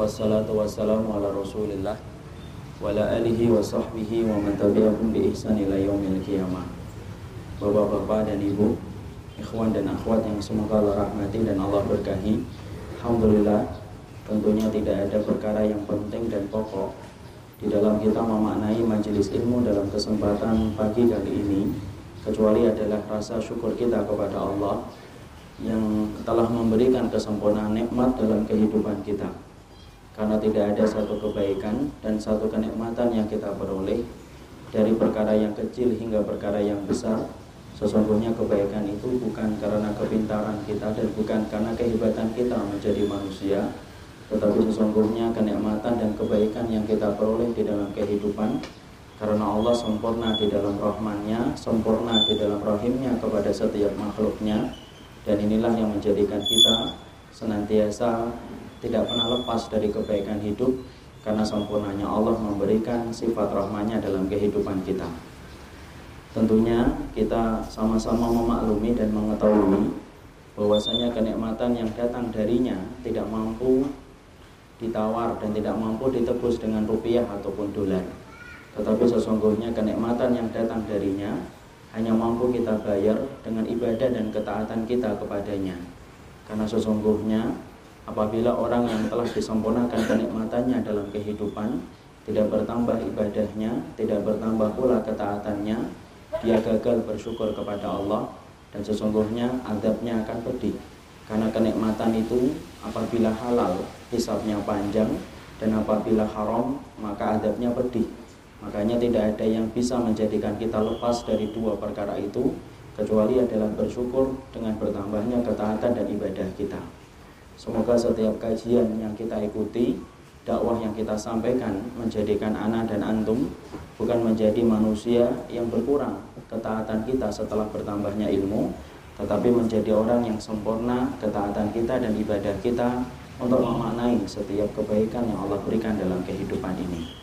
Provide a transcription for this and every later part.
wassalatu wassalamu ala rasulillah wa ala alihi wa sahbihi wa man tabi'ahum bi ihsan ila yaumil qiyamah. Bapak-bapak dan ibu, ikhwan dan akhwat yang semoga Allah rahmati dan Allah berkahi. Alhamdulillah, tentunya tidak ada perkara yang penting dan pokok di dalam kita memaknai majelis ilmu dalam kesempatan pagi kali ini, kecuali adalah rasa syukur kita kepada Allah yang telah memberikan kesempurnaan nikmat dalam kehidupan kita. Karena tidak ada satu kebaikan dan satu kenikmatan yang kita peroleh dari perkara yang kecil hingga perkara yang besar. Sesungguhnya kebaikan itu bukan karena kepintaran kita dan bukan karena kehebatan kita menjadi manusia, tetapi sesungguhnya kenikmatan dan kebaikan yang kita peroleh di dalam kehidupan karena Allah sempurna di dalam rahman-Nya, sempurna di dalam rahimnya kepada setiap makhluknya. Dan inilah yang menjadikan kita senantiasa tidak pernah lepas dari kebaikan hidup, karena sempurnanya Allah memberikan sifat rahman-Nya dalam kehidupan kita. Tentunya kita sama-sama memaklumi dan mengetahui bahwasanya kenikmatan yang datang darinya tidak mampu ditawar dan tidak mampu ditebus dengan rupiah ataupun dolar. Tetapi sesungguhnya kenikmatan yang datang darinya hanya mampu kita bayar dengan ibadah dan ketaatan kita kepadanya. Karena sesungguhnya apabila orang yang telah disempurnakan kenikmatannya dalam kehidupan tidak bertambah ibadahnya, tidak bertambah pula ketaatannya, dia gagal bersyukur kepada Allah dan sesungguhnya azabnya akan pedih. Karena kenikmatan itu apabila halal hisabnya panjang dan apabila haram maka azabnya pedih. Makanya tidak ada yang bisa menjadikan kita lepas dari dua perkara itu kecuali adalah bersyukur dengan bertambahnya ketaatan dan ibadah kita. Semoga setiap kajian yang kita ikuti, dakwah yang kita sampaikan menjadikan ana dan antum bukan menjadi manusia yang berkurang ketaatan kita setelah bertambahnya ilmu, tetapi menjadi orang yang sempurna ketaatan kita dan ibadah kita untuk memaknai setiap kebaikan yang Allah berikan dalam kehidupan ini.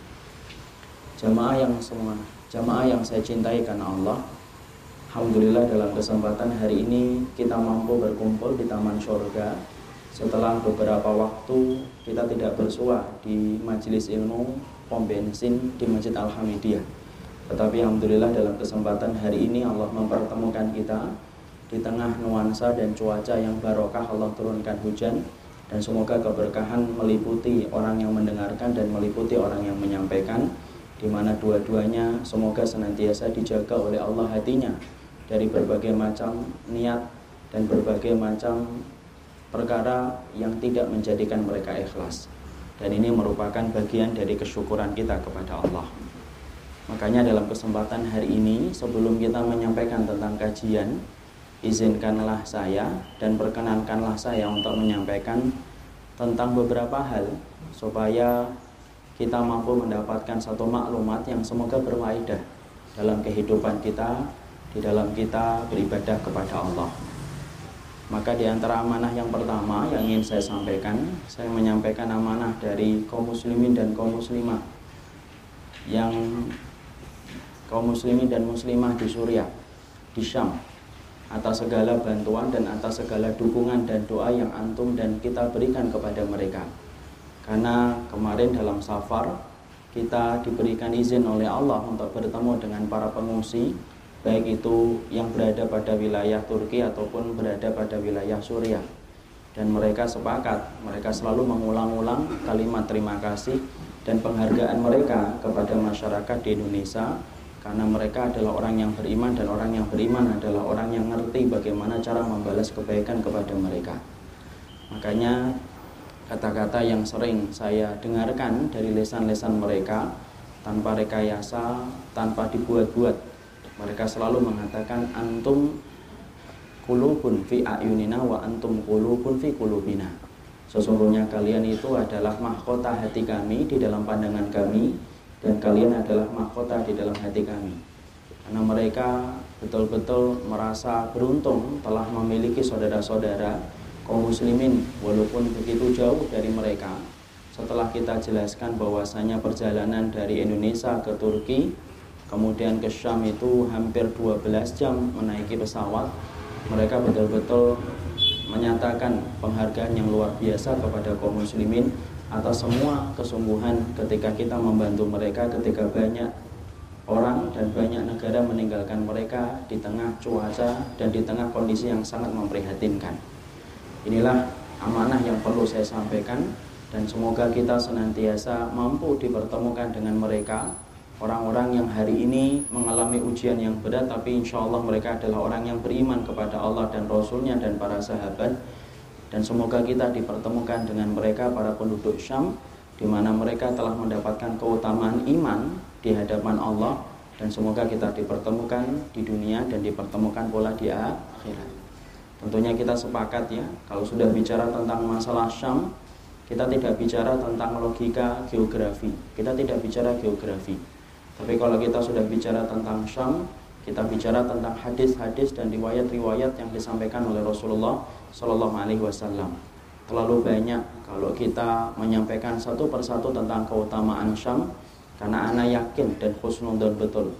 Jamaah yang saya cintai karena Allah, alhamdulillah dalam kesempatan hari ini kita mampu berkumpul di Taman Syurga setelah beberapa waktu kita tidak bersua di majelis ilmu pom bensin di Masjid Al-Hamidiyah. Tetapi alhamdulillah dalam kesempatan hari ini Allah mempertemukan kita di tengah nuansa dan cuaca yang barokah. Allah turunkan hujan dan semoga keberkahan meliputi orang yang mendengarkan dan meliputi orang yang menyampaikan, di mana dua-duanya semoga senantiasa dijaga oleh Allah hatinya dari berbagai macam niat dan berbagai macam perkara yang tidak menjadikan mereka ikhlas. Dan ini merupakan bagian dari kesyukuran kita kepada Allah. Makanya dalam kesempatan hari ini, sebelum kita menyampaikan tentang kajian, izinkanlah saya dan perkenankanlah saya untuk menyampaikan tentang beberapa hal supaya kita mampu mendapatkan satu maklumat yang semoga berfaedah dalam kehidupan kita, di dalam kita beribadah kepada Allah. Maka di antara amanah yang pertama yang ingin saya sampaikan, saya menyampaikan amanah dari kaum muslimin dan kaum muslimah dan muslimah di Suriah, di Syam, atas segala bantuan dan atas segala dukungan dan doa yang antum dan kita berikan kepada mereka. Karena kemarin dalam safar kita diberikan izin oleh Allah untuk bertemu dengan para pengungsi, baik itu yang berada pada wilayah Turki ataupun berada pada wilayah Suriah. Dan mereka sepakat, mereka selalu mengulang-ulang kalimat terima kasih dan penghargaan mereka kepada masyarakat di Indonesia, karena mereka adalah orang yang beriman dan orang yang beriman adalah orang yang ngerti bagaimana cara membalas kebaikan kepada mereka. Makanya kata-kata yang sering saya dengarkan dari lisan-lisan mereka tanpa rekayasa, tanpa dibuat-buat, mereka selalu mengatakan antum qulubun fi ayunina wa antum qulubun fi qulubina. Sesungguhnya kalian itu adalah mahkota hati kami di dalam pandangan kami, dan kalian adalah mahkota di dalam hati kami. Karena mereka betul-betul merasa beruntung telah memiliki saudara-saudara kaum muslimin walaupun begitu jauh dari mereka. Setelah kita jelaskan bahwasanya perjalanan dari Indonesia ke Turki kemudian ke Syam itu hampir 12 jam menaiki pesawat, mereka betul-betul menyatakan penghargaan yang luar biasa kepada kaum muslimin atas semua kesungguhan ketika kita membantu mereka, ketika banyak orang dan banyak negara meninggalkan mereka di tengah cuaca dan di tengah kondisi yang sangat memprihatinkan. Inilah amanah yang perlu saya sampaikan, dan semoga kita senantiasa mampu dipertemukan dengan mereka, orang-orang yang hari ini mengalami ujian yang berat, tapi insya Allah mereka adalah orang yang beriman kepada Allah dan Rasulnya dan para sahabat. Dan semoga kita dipertemukan dengan mereka, para penduduk Syam, di mana mereka telah mendapatkan keutamaan iman di hadapan Allah. Dan semoga kita dipertemukan di dunia dan dipertemukan pula di akhirat. Tentunya kita sepakat ya, kalau sudah bicara tentang masalah Syam, kita tidak bicara tentang logika geografi, kita tidak bicara geografi. Tapi kalau kita sudah bicara tentang Syam, kita bicara tentang hadis-hadis dan riwayat-riwayat yang disampaikan oleh Rasulullah Shallallahu Alaihi Wasallam. Terlalu banyak kalau kita menyampaikan satu persatu tentang keutamaan Syam, karena ana yakin dan husnudzon betul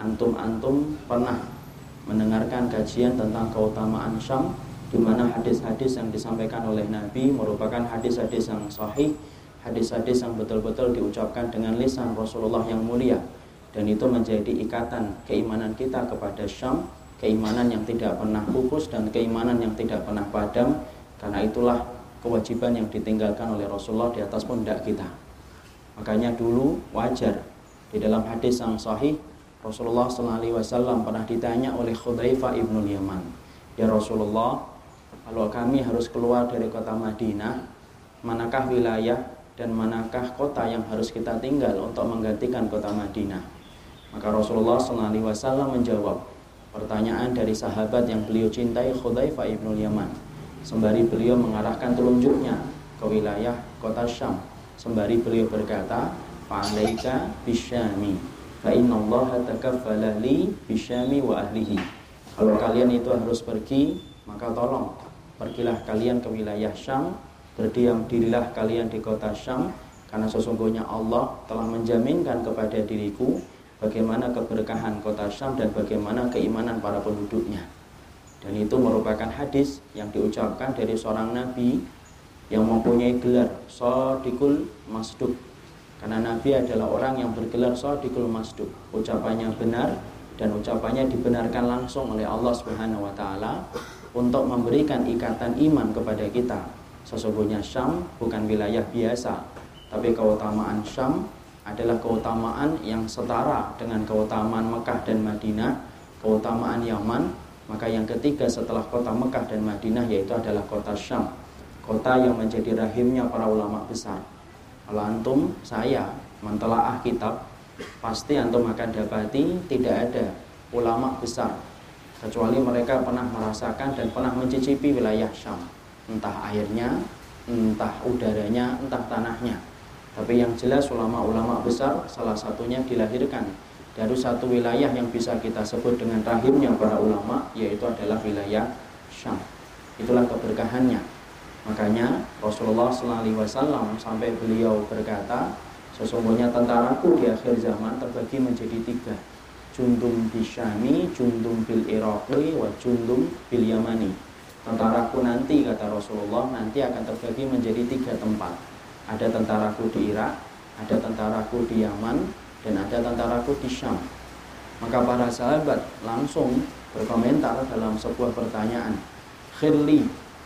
antum pernah mendengarkan kajian tentang keutamaan Syam, di mana hadis-hadis yang disampaikan oleh Nabi merupakan hadis-hadis yang sahih, hadis-hadis yang betul-betul diucapkan dengan lisan Rasulullah yang mulia. Dan itu menjadi ikatan keimanan kita kepada Syam, keimanan yang tidak pernah pupus dan keimanan yang tidak pernah padam. Karena itulah kewajiban yang ditinggalkan oleh Rasulullah di atas pundak kita. Makanya dulu wajar di dalam hadis yang sahih, Rasulullah SAW pernah ditanya oleh Hudzaifah ibnul Yaman, "Ya Rasulullah, kalau kami harus keluar dari kota Madinah, manakah wilayah dan manakah kota yang harus kita tinggal untuk menggantikan kota Madinah?" Maka Rasulullah SAW menjawab pertanyaan dari sahabat yang beliau cintai, Hudzaifah ibnul Yaman, sembari beliau mengarahkan telunjuknya ke wilayah kota Syam, sembari beliau berkata, "Fa'alaika bisyami, fa innallaha takaffala li bisyami wa ahlihi." Kalau kalian itu harus pergi, maka tolong pergilah kalian ke wilayah Syam, berdiam dirilah kalian di kota Syam, karena sesungguhnya Allah telah menjaminkan kepada diriku bagaimana keberkahan kota Syam dan bagaimana keimanan para penduduknya. Dan itu merupakan hadis yang diucapkan dari seorang nabi yang mempunyai gelar Shadiqul Masduq. Karena nabi adalah orang yang bergelar Shadiqul Masduq, ucapannya benar dan ucapannya dibenarkan langsung oleh Allah Subhanahu wa taala untuk memberikan ikatan iman kepada kita. Sesungguhnya Syam bukan wilayah biasa, tapi keutamaan Syam adalah keutamaan yang setara dengan keutamaan Mekah dan Madinah, keutamaan Yaman. Maka yang ketiga setelah kota Mekah dan Madinah yaitu adalah kota Syam, kota yang menjadi rahimnya para ulama besar. Kalau antum, saya mentelaah kitab, pasti antum akan dapati tidak ada ulama besar kecuali mereka pernah merasakan dan pernah mencicipi wilayah Syam, entah airnya, entah udaranya, entah tanahnya. Tapi yang jelas ulama-ulama besar salah satunya dilahirkan dari satu wilayah yang bisa kita sebut dengan rahimnya para ulama, yaitu adalah wilayah Syam. Itulah keberkahannya. Makanya Rasulullah SAW sampai beliau berkata, sesungguhnya tentaraku di akhir zaman terbagi menjadi tiga, jundum bisyami, jundum bil iraqi, wa jundum bil yamani. Tentaraku nanti, kata Rasulullah, nanti akan terbagi menjadi tiga tempat. Ada tentaraku di Irak, ada tentaraku di Yaman, dan ada tentaraku di Syam. Maka para sahabat langsung berkomentar dalam sebuah pertanyaan, "Khirli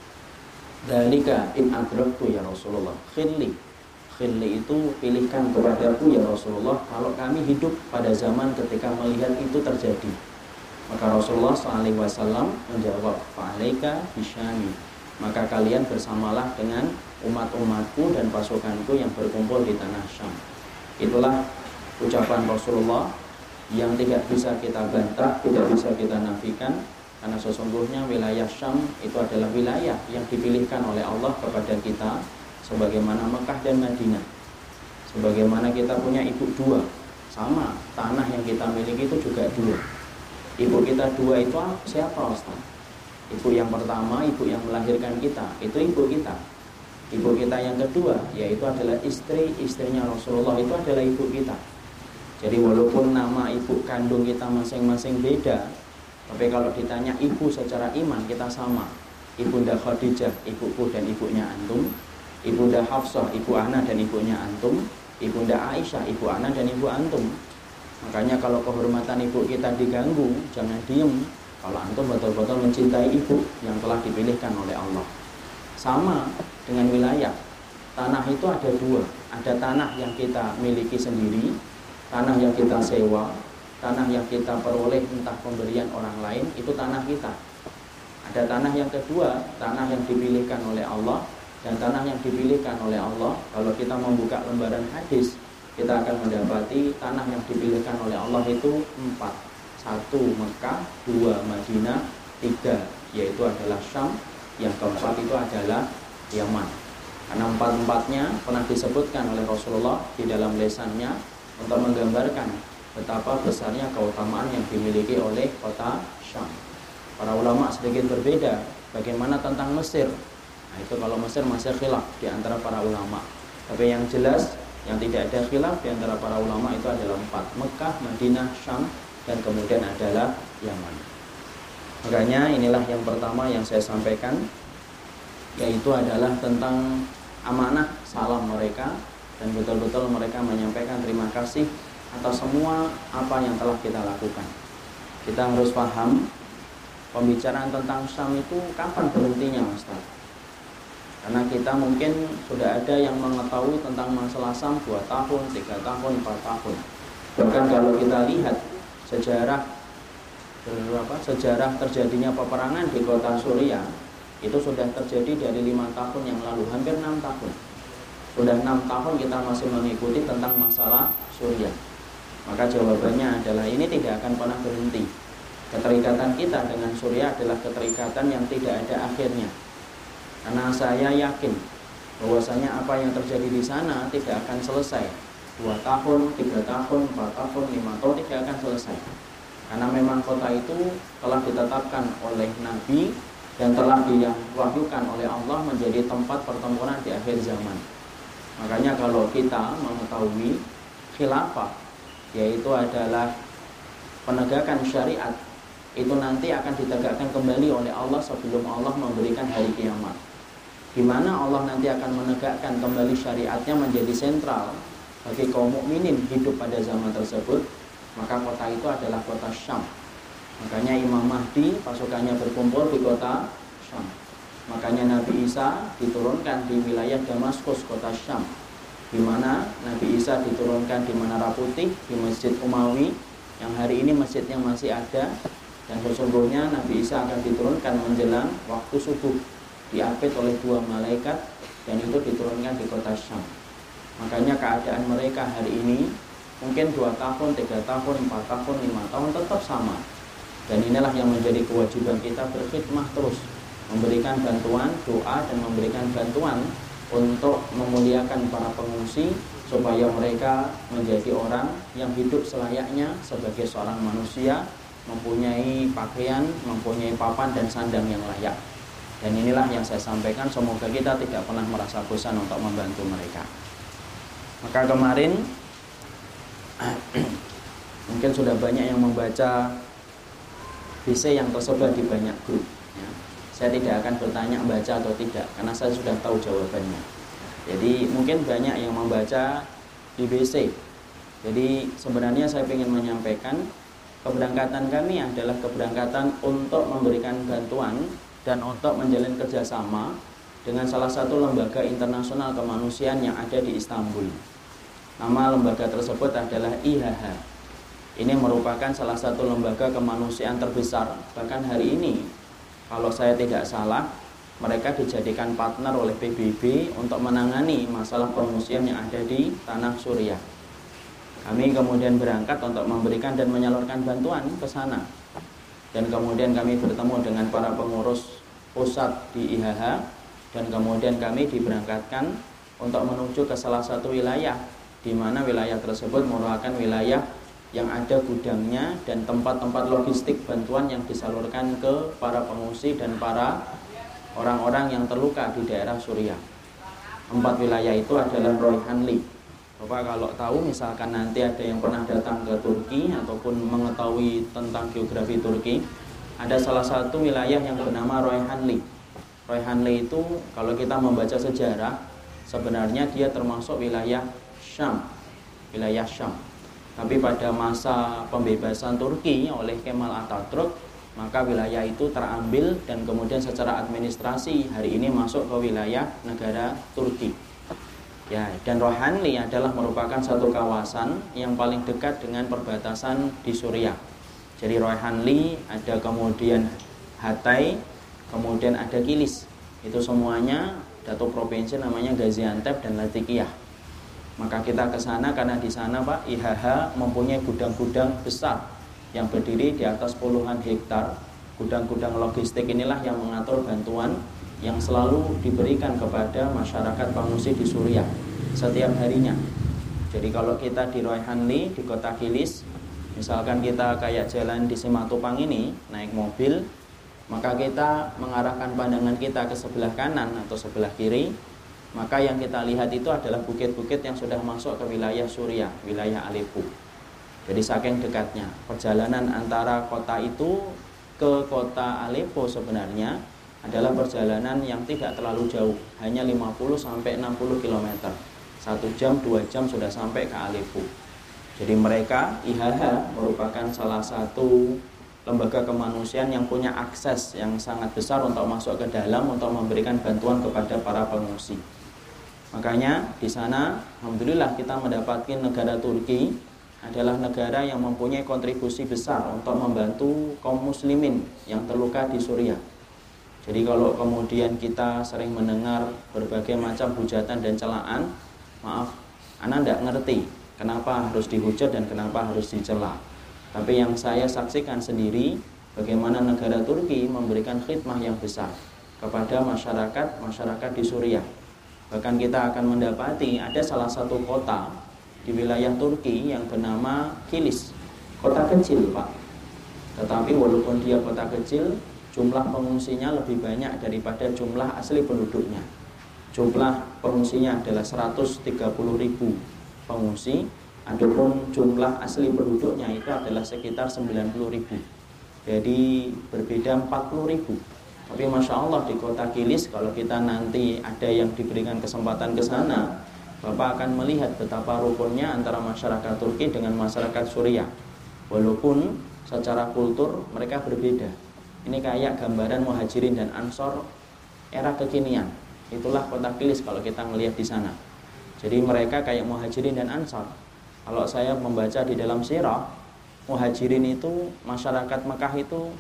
dzalika in adraktu ya Rasulullah." Khirli itu pilihkan kepadaku ya Rasulullah kalau kami hidup pada zaman ketika melihat itu terjadi. Maka Rasulullah SAW menjawab, "Fa'alaika bisyami." Maka kalian bersamalah dengan umat-umatku dan pasukanku yang berkumpul di tanah Syam. Itulah ucapan Rasulullah yang tidak bisa kita bantah, tidak bisa kita nafikan, karena sesungguhnya wilayah Syam itu adalah wilayah yang dipilihkan oleh Allah kepada kita, sebagaimana Mekah dan Madinah. Sebagaimana kita punya ibu dua, sama tanah yang kita miliki itu juga dua. Ibu kita dua itu siapa, Ustaz? Ibu yang pertama, ibu yang melahirkan kita, itu ibu kita. Ibu kita yang kedua, yaitu adalah istrinya Rasulullah, itu adalah ibu kita. Jadi walaupun nama ibu kandung kita masing-masing beda, tapi kalau ditanya ibu secara iman kita sama. Ibunda Khadijah, ibuku dan ibunya antum. Ibunda Hafsah, ibu Ana dan ibunya antum, Ibunda Aisyah, ibu Ana dan ibu antum. Makanya kalau kehormatan ibu kita diganggu, jangan diem. Kalau antum betul-betul mencintai ibu yang telah dipilihkan oleh Allah. Sama dengan wilayah. Tanah itu ada dua. Ada tanah yang kita miliki sendiri, tanah yang kita sewa, tanah yang kita peroleh entah pemberian orang lain, itu tanah kita. Ada tanah yang kedua, tanah yang dipilihkan oleh Allah. Dan tanah yang dipilihkan oleh Allah, kalau kita membuka lembaran hadis, kita akan mendapati tanah yang dipilihkan oleh Allah itu 4. 1 Mekah, 2 Madinah, 3 yaitu adalah Syam, yang keempat itu adalah Yaman. Karena 4-empatnya pernah disebutkan oleh Rasulullah di dalam lisannya untuk menggambarkan betapa besarnya keutamaan yang dimiliki oleh kota Syam. Para ulama sedikit berbeda bagaimana tentang Mesir. Nah itu kalau Mesir masih khilaf di antara para ulama. Tapi yang jelas yang tidak ada khilaf di antara para ulama itu adalah 4. Mekah, Madinah, Syam, dan kemudian adalah Yaman. Makanya inilah yang pertama yang saya sampaikan, yaitu adalah tentang amanah salam mereka. Dan betul-betul mereka menyampaikan terima kasih atas semua apa yang telah kita lakukan. Kita harus paham pembicaraan tentang Syam itu kapan berhentinya, Ustaz? Karena kita mungkin sudah ada yang mengetahui tentang masalah Syam 2 tahun, 3 tahun, 4 tahun. Bahkan kalau kita lihat sejarah terjadinya peperangan di kota Suriah, itu sudah terjadi dari 5 tahun yang lalu, hampir 6 tahun. Sudah 6 tahun kita masih mengikuti tentang masalah Suriah. Maka jawabannya adalah ini tidak akan pernah berhenti. Keterikatan kita dengan Suriah adalah keterikatan yang tidak ada akhirnya. Karena saya yakin bahwasanya apa yang terjadi di sana tidak akan selesai 2 tahun, 3 tahun, 4 tahun, 5 tahun tidak akan selesai. Karena memang kota itu telah ditetapkan oleh Nabi dan telah diwahyukan oleh Allah menjadi tempat pertempuran di akhir zaman. Makanya kalau kita mengetahui khilafah, yaitu adalah penegakan syariat, itu nanti akan ditegakkan kembali oleh Allah sebelum Allah memberikan hari kiamat, di mana Allah nanti akan menegakkan kembali syariatnya menjadi sentral bagi kaum mukminin hidup pada zaman tersebut. Maka kota itu adalah kota Syam. Makanya Imam Mahdi pasukannya berkumpul di kota Syam. Makanya Nabi Isa diturunkan di wilayah Damaskus, kota Syam, di mana Nabi Isa diturunkan di Menara Putih, di Masjid Umawi yang hari ini masjidnya masih ada. Dan sesungguhnya Nabi Isa akan diturunkan menjelang waktu subuh, diapit oleh 2 malaikat, dan itu diturunkan di kota Syam. Makanya keadaan mereka hari ini mungkin 2 tahun, 3 tahun, 4 tahun, 5 tahun tetap sama. Dan inilah yang menjadi kewajiban kita, berkhidmah terus, memberikan bantuan, doa, dan memberikan bantuan untuk memuliakan para pengungsi, supaya mereka menjadi orang yang hidup selayaknya sebagai seorang manusia, mempunyai pakaian, mempunyai papan dan sandang yang layak. Dan inilah yang saya sampaikan, semoga kita tidak pernah merasa bosan untuk membantu mereka. Maka kemarin mungkin sudah banyak yang membaca BC yang tersebar di banyak grup ya. Saya tidak akan bertanya baca atau tidak, karena saya sudah tahu jawabannya. Jadi mungkin banyak yang membaca di BC. Jadi sebenarnya saya ingin menyampaikan, keberangkatan kami adalah keberangkatan untuk memberikan bantuan dan untuk menjalin kerjasama dengan salah satu lembaga internasional kemanusiaan yang ada di Istanbul. Nama lembaga tersebut adalah IHH. Ini merupakan salah satu lembaga kemanusiaan terbesar. Bahkan hari ini, kalau saya tidak salah, mereka dijadikan partner oleh PBB untuk menangani masalah pengungsian yang ada di tanah Suriah. Kami kemudian berangkat untuk memberikan dan menyalurkan bantuan ke sana. Dan kemudian kami bertemu dengan para pengurus pusat di IHH, dan kemudian kami diberangkatkan untuk menuju ke salah satu wilayah, di mana wilayah tersebut merupakan wilayah yang ada gudangnya dan tempat-tempat logistik bantuan yang disalurkan ke para pengungsi dan para orang-orang yang terluka di daerah Suriah. 4 wilayah itu adalah Royhanli. Bapak kalau tahu, misalkan nanti ada yang pernah datang ke Turki ataupun mengetahui tentang geografi Turki, ada salah satu wilayah yang bernama Royhanli. Royhanli itu kalau kita membaca sejarah, sebenarnya dia termasuk wilayah Syam. Tapi pada masa pembebasan Turki oleh Kemal Atatürk, maka wilayah itu terambil dan kemudian secara administrasi hari ini masuk ke wilayah negara Turki. Ya, dan Rohanli adalah merupakan satu kawasan yang paling dekat dengan perbatasan di Suriah. Jadi Rohanli, ada kemudian Hatay, kemudian ada Kilis. Itu semuanya satu provinsi namanya Gaziantep dan Latikiyah. Maka kita ke sana karena di sana Pak, IHH mempunyai gudang-gudang besar yang berdiri di atas puluhan hektar. Gudang-gudang logistik inilah yang mengatur bantuan yang selalu diberikan kepada masyarakat pengungsi di Suriah setiap harinya. Jadi kalau kita di Rohanli, di kota Kilis, misalkan kita kayak jalan di Simatupang ini, naik mobil, maka kita mengarahkan pandangan kita ke sebelah kanan atau sebelah kiri, maka yang kita lihat itu adalah bukit-bukit yang sudah masuk ke wilayah Suriah, wilayah Aleppo. Jadi saking dekatnya, perjalanan antara kota itu ke kota Aleppo sebenarnya adalah perjalanan yang tidak terlalu jauh, hanya 50-60 km. 1 jam, 2 jam sudah sampai ke Aleppo. Jadi mereka, IHH, merupakan salah satu lembaga kemanusiaan yang punya akses yang sangat besar untuk masuk ke dalam untuk memberikan bantuan kepada para pengungsi. Makanya di sana alhamdulillah kita mendapatkan negara Turki adalah negara yang mempunyai kontribusi besar untuk membantu kaum muslimin yang terluka di Suriah. Jadi kalau kemudian kita sering mendengar berbagai macam hujatan dan celaan, maaf, ana tidak ngerti kenapa harus dihujat dan kenapa harus dicela. Tapi yang saya saksikan sendiri bagaimana negara Turki memberikan khidmah yang besar kepada masyarakat di Suriah. Bahkan kita akan mendapati ada salah satu kota di wilayah Turki yang bernama Kilis. Kota kecil Pak, tetapi walaupun dia kota kecil, jumlah pengungsinya lebih banyak daripada jumlah asli penduduknya. Jumlah pengungsinya adalah 130.000 pengungsi, adapun jumlah asli penduduknya itu adalah sekitar 90.000. Jadi berbeda 40.000. Tapi Masya Allah di kota Kilis, kalau kita nanti ada yang diberikan kesempatan ke sana, Bapak akan melihat betapa rukunnya antara masyarakat Turki dengan masyarakat Suriah. Walaupun secara kultur mereka berbeda. Ini kayak gambaran Muhajirin dan Ansor era kekinian. Itulah kota Kilis kalau kita melihat di sana. Jadi mereka kayak Muhajirin dan Ansor. Kalau saya membaca di dalam sirah, Muhajirin itu, masyarakat Mekah itu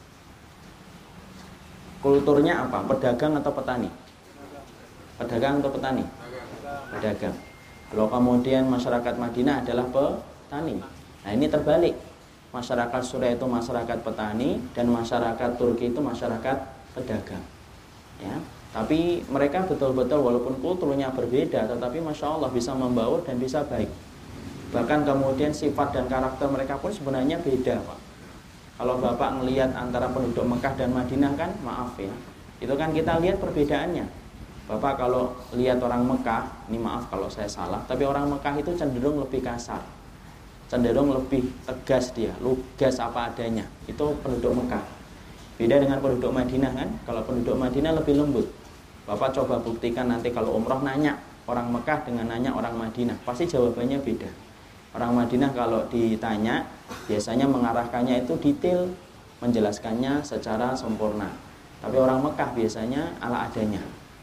kulturnya apa? Pedagang atau petani? Pedagang atau petani? Pedagang. Kalau kemudian masyarakat Madinah adalah petani. Nah ini terbalik. Masyarakat Suriah itu masyarakat petani dan masyarakat Turki itu masyarakat pedagang. Ya, tapi mereka betul-betul walaupun kulturnya berbeda, tetapi Masya Allah bisa membaur dan bisa baik. Bahkan kemudian sifat dan karakter mereka pun sebenarnya beda Pak. Kalau Bapak melihat antara penduduk Mekah dan Madinah kan, maaf ya, itu kan kita lihat perbedaannya. Bapak kalau lihat orang Mekah, ini maaf kalau saya salah, tapi orang Mekah itu cenderung lebih kasar, cenderung lebih tegas dia, lugas apa adanya. Itu penduduk Mekah. Beda dengan penduduk Madinah kan, kalau penduduk Madinah lebih lembut. Bapak coba buktikan nanti kalau umroh nanya orang Mekah dengan nanya orang Madinah, pasti jawabannya beda. Orang Madinah kalau ditanya biasanya mengarahkannya itu detail, menjelaskannya secara sempurna. Tapi orang Mekah biasanya ala adanya,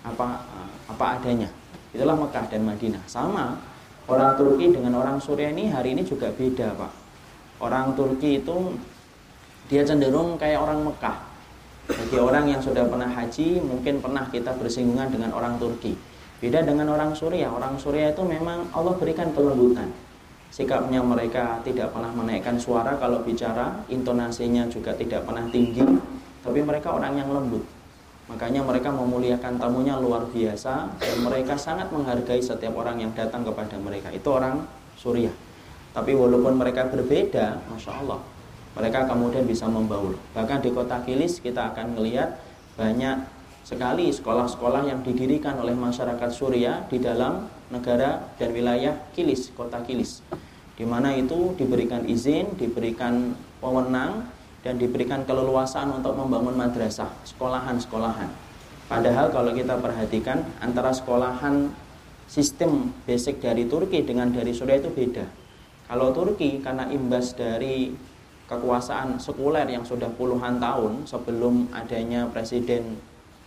apa adanya. Itulah Mekah dan Madinah. Sama orang Turki dengan orang Suriah ini hari ini juga beda Pak. Orang Turki itu dia cenderung kayak orang Mekah. Bagi orang yang sudah pernah haji, mungkin pernah kita bersinggungan dengan orang Turki. Beda dengan orang Suriah. Orang Suriah itu memang Allah berikan kelembutan. Sikapnya mereka tidak pernah menaikkan suara kalau bicara, intonasinya juga tidak pernah tinggi, tapi mereka orang yang lembut. Makanya mereka memuliakan tamunya luar biasa dan mereka sangat menghargai setiap orang yang datang kepada mereka. Itu orang Suriah. Tapi walaupun mereka berbeda, Masya Allah, mereka kemudian bisa membaur. Bahkan di kota Kilis kita akan melihat banyak sekali sekolah-sekolah yang didirikan oleh masyarakat Suriah di dalam negara dan wilayah Kilis, kota Kilis, di mana itu diberikan izin, diberikan wewenang dan diberikan keleluasaan untuk membangun madrasah, sekolahan-sekolahan. Padahal kalau kita perhatikan antara sekolahan sistem basic dari Turki dengan dari Suriah itu beda. Kalau Turki karena imbas dari kekuasaan sekuler yang sudah puluhan tahun sebelum adanya Presiden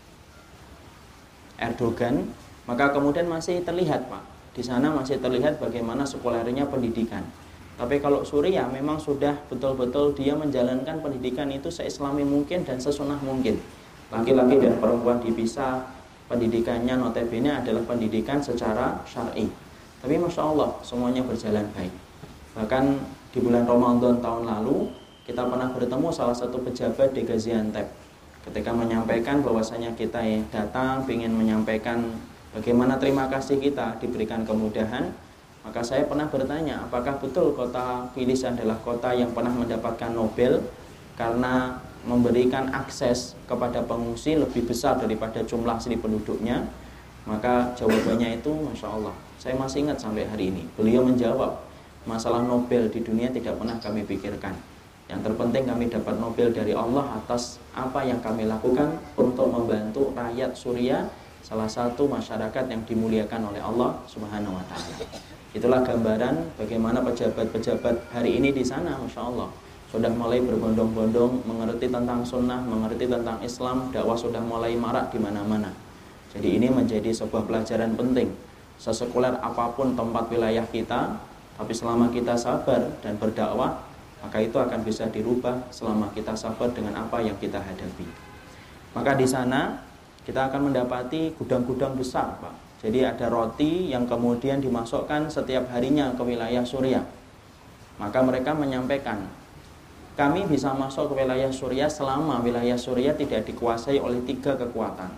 Erdogan, maka kemudian masih terlihat Pak, di sana masih terlihat bagaimana sekulernya pendidikan. Tapi kalau Suriah memang sudah betul-betul dia menjalankan pendidikan itu seislami mungkin dan sesunnah mungkin. Laki-laki dan perempuan dipisah, pendidikannya notabene adalah pendidikan secara syar'i. Tapi Masya Allah semuanya berjalan baik. Bahkan di bulan Ramadan tahun lalu kita pernah bertemu salah satu pejabat di Gaziantep. Ketika menyampaikan bahwasanya kita datang ingin menyampaikan bagaimana terima kasih kita diberikan kemudahan, maka saya pernah bertanya, apakah betul kota Kilis adalah kota yang pernah mendapatkan Nobel karena memberikan akses kepada pengungsi lebih besar daripada jumlah asli penduduknya? Maka jawabannya itu Masya Allah, saya masih ingat sampai hari ini. Beliau menjawab, masalah Nobel di dunia tidak pernah kami pikirkan. Yang terpenting kami dapat Nobel dari Allah atas apa yang kami lakukan untuk membantu rakyat Suriah, salah satu masyarakat yang dimuliakan oleh Allah Subhanahu wa Ta'ala. Itulah gambaran bagaimana pejabat-pejabat hari ini di sana, Masya Allah, sudah mulai berbondong-bondong mengerti tentang sunnah, mengerti tentang Islam, dakwah sudah mulai marak di mana-mana. Jadi ini menjadi sebuah pelajaran penting. Sesekuler apapun tempat wilayah kita, tapi selama kita sabar dan berdakwah, maka itu akan bisa dirubah selama kita sabar dengan apa yang kita hadapi. Maka di sana kita akan mendapati gudang-gudang besar Pak. Jadi ada roti yang kemudian dimasukkan setiap harinya ke wilayah Suriah. Maka mereka menyampaikan, kami bisa masuk ke wilayah Suriah selama wilayah Suriah tidak dikuasai oleh 3 kekuatan.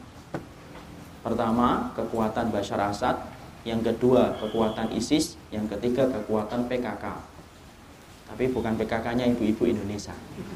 Pertama, kekuatan Bashar Assad. Yang kedua, kekuatan ISIS. Yang ketiga, kekuatan PKK. Tapi bukan PKK-nya ibu-ibu Indonesia.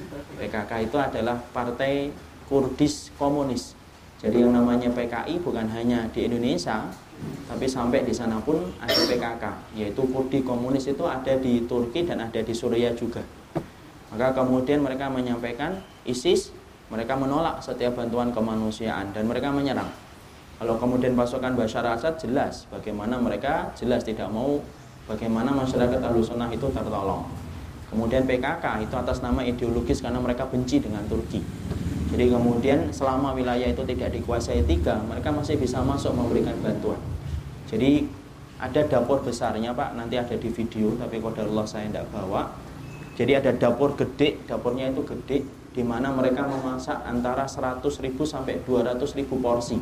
PKK itu adalah Partai Kurdis Komunis. Jadi yang namanya PKI bukan hanya di Indonesia, tapi sampai di sana pun ada PKK, yaitu Kurdi Komunis itu ada di Turki dan ada di Suriah juga. Maka kemudian mereka menyampaikan ISIS, mereka menolak setiap bantuan kemanusiaan dan mereka menyerang. Kalau kemudian pasukan Bashar Assad jelas bagaimana mereka jelas tidak mau bagaimana masyarakat Ahlussunnah itu tertolong. Kemudian PKK itu atas nama ideologis karena mereka benci dengan Turki. Jadi kemudian selama wilayah itu tidak dikuasai 3, mereka masih bisa masuk memberikan bantuan. Jadi ada dapur besarnya Pak, nanti ada di video, tapi qadarullah saya tidak bawa. Jadi ada dapur gede, dapurnya itu gede, di mana mereka memasak antara 100.000 sampai 200.000 porsi.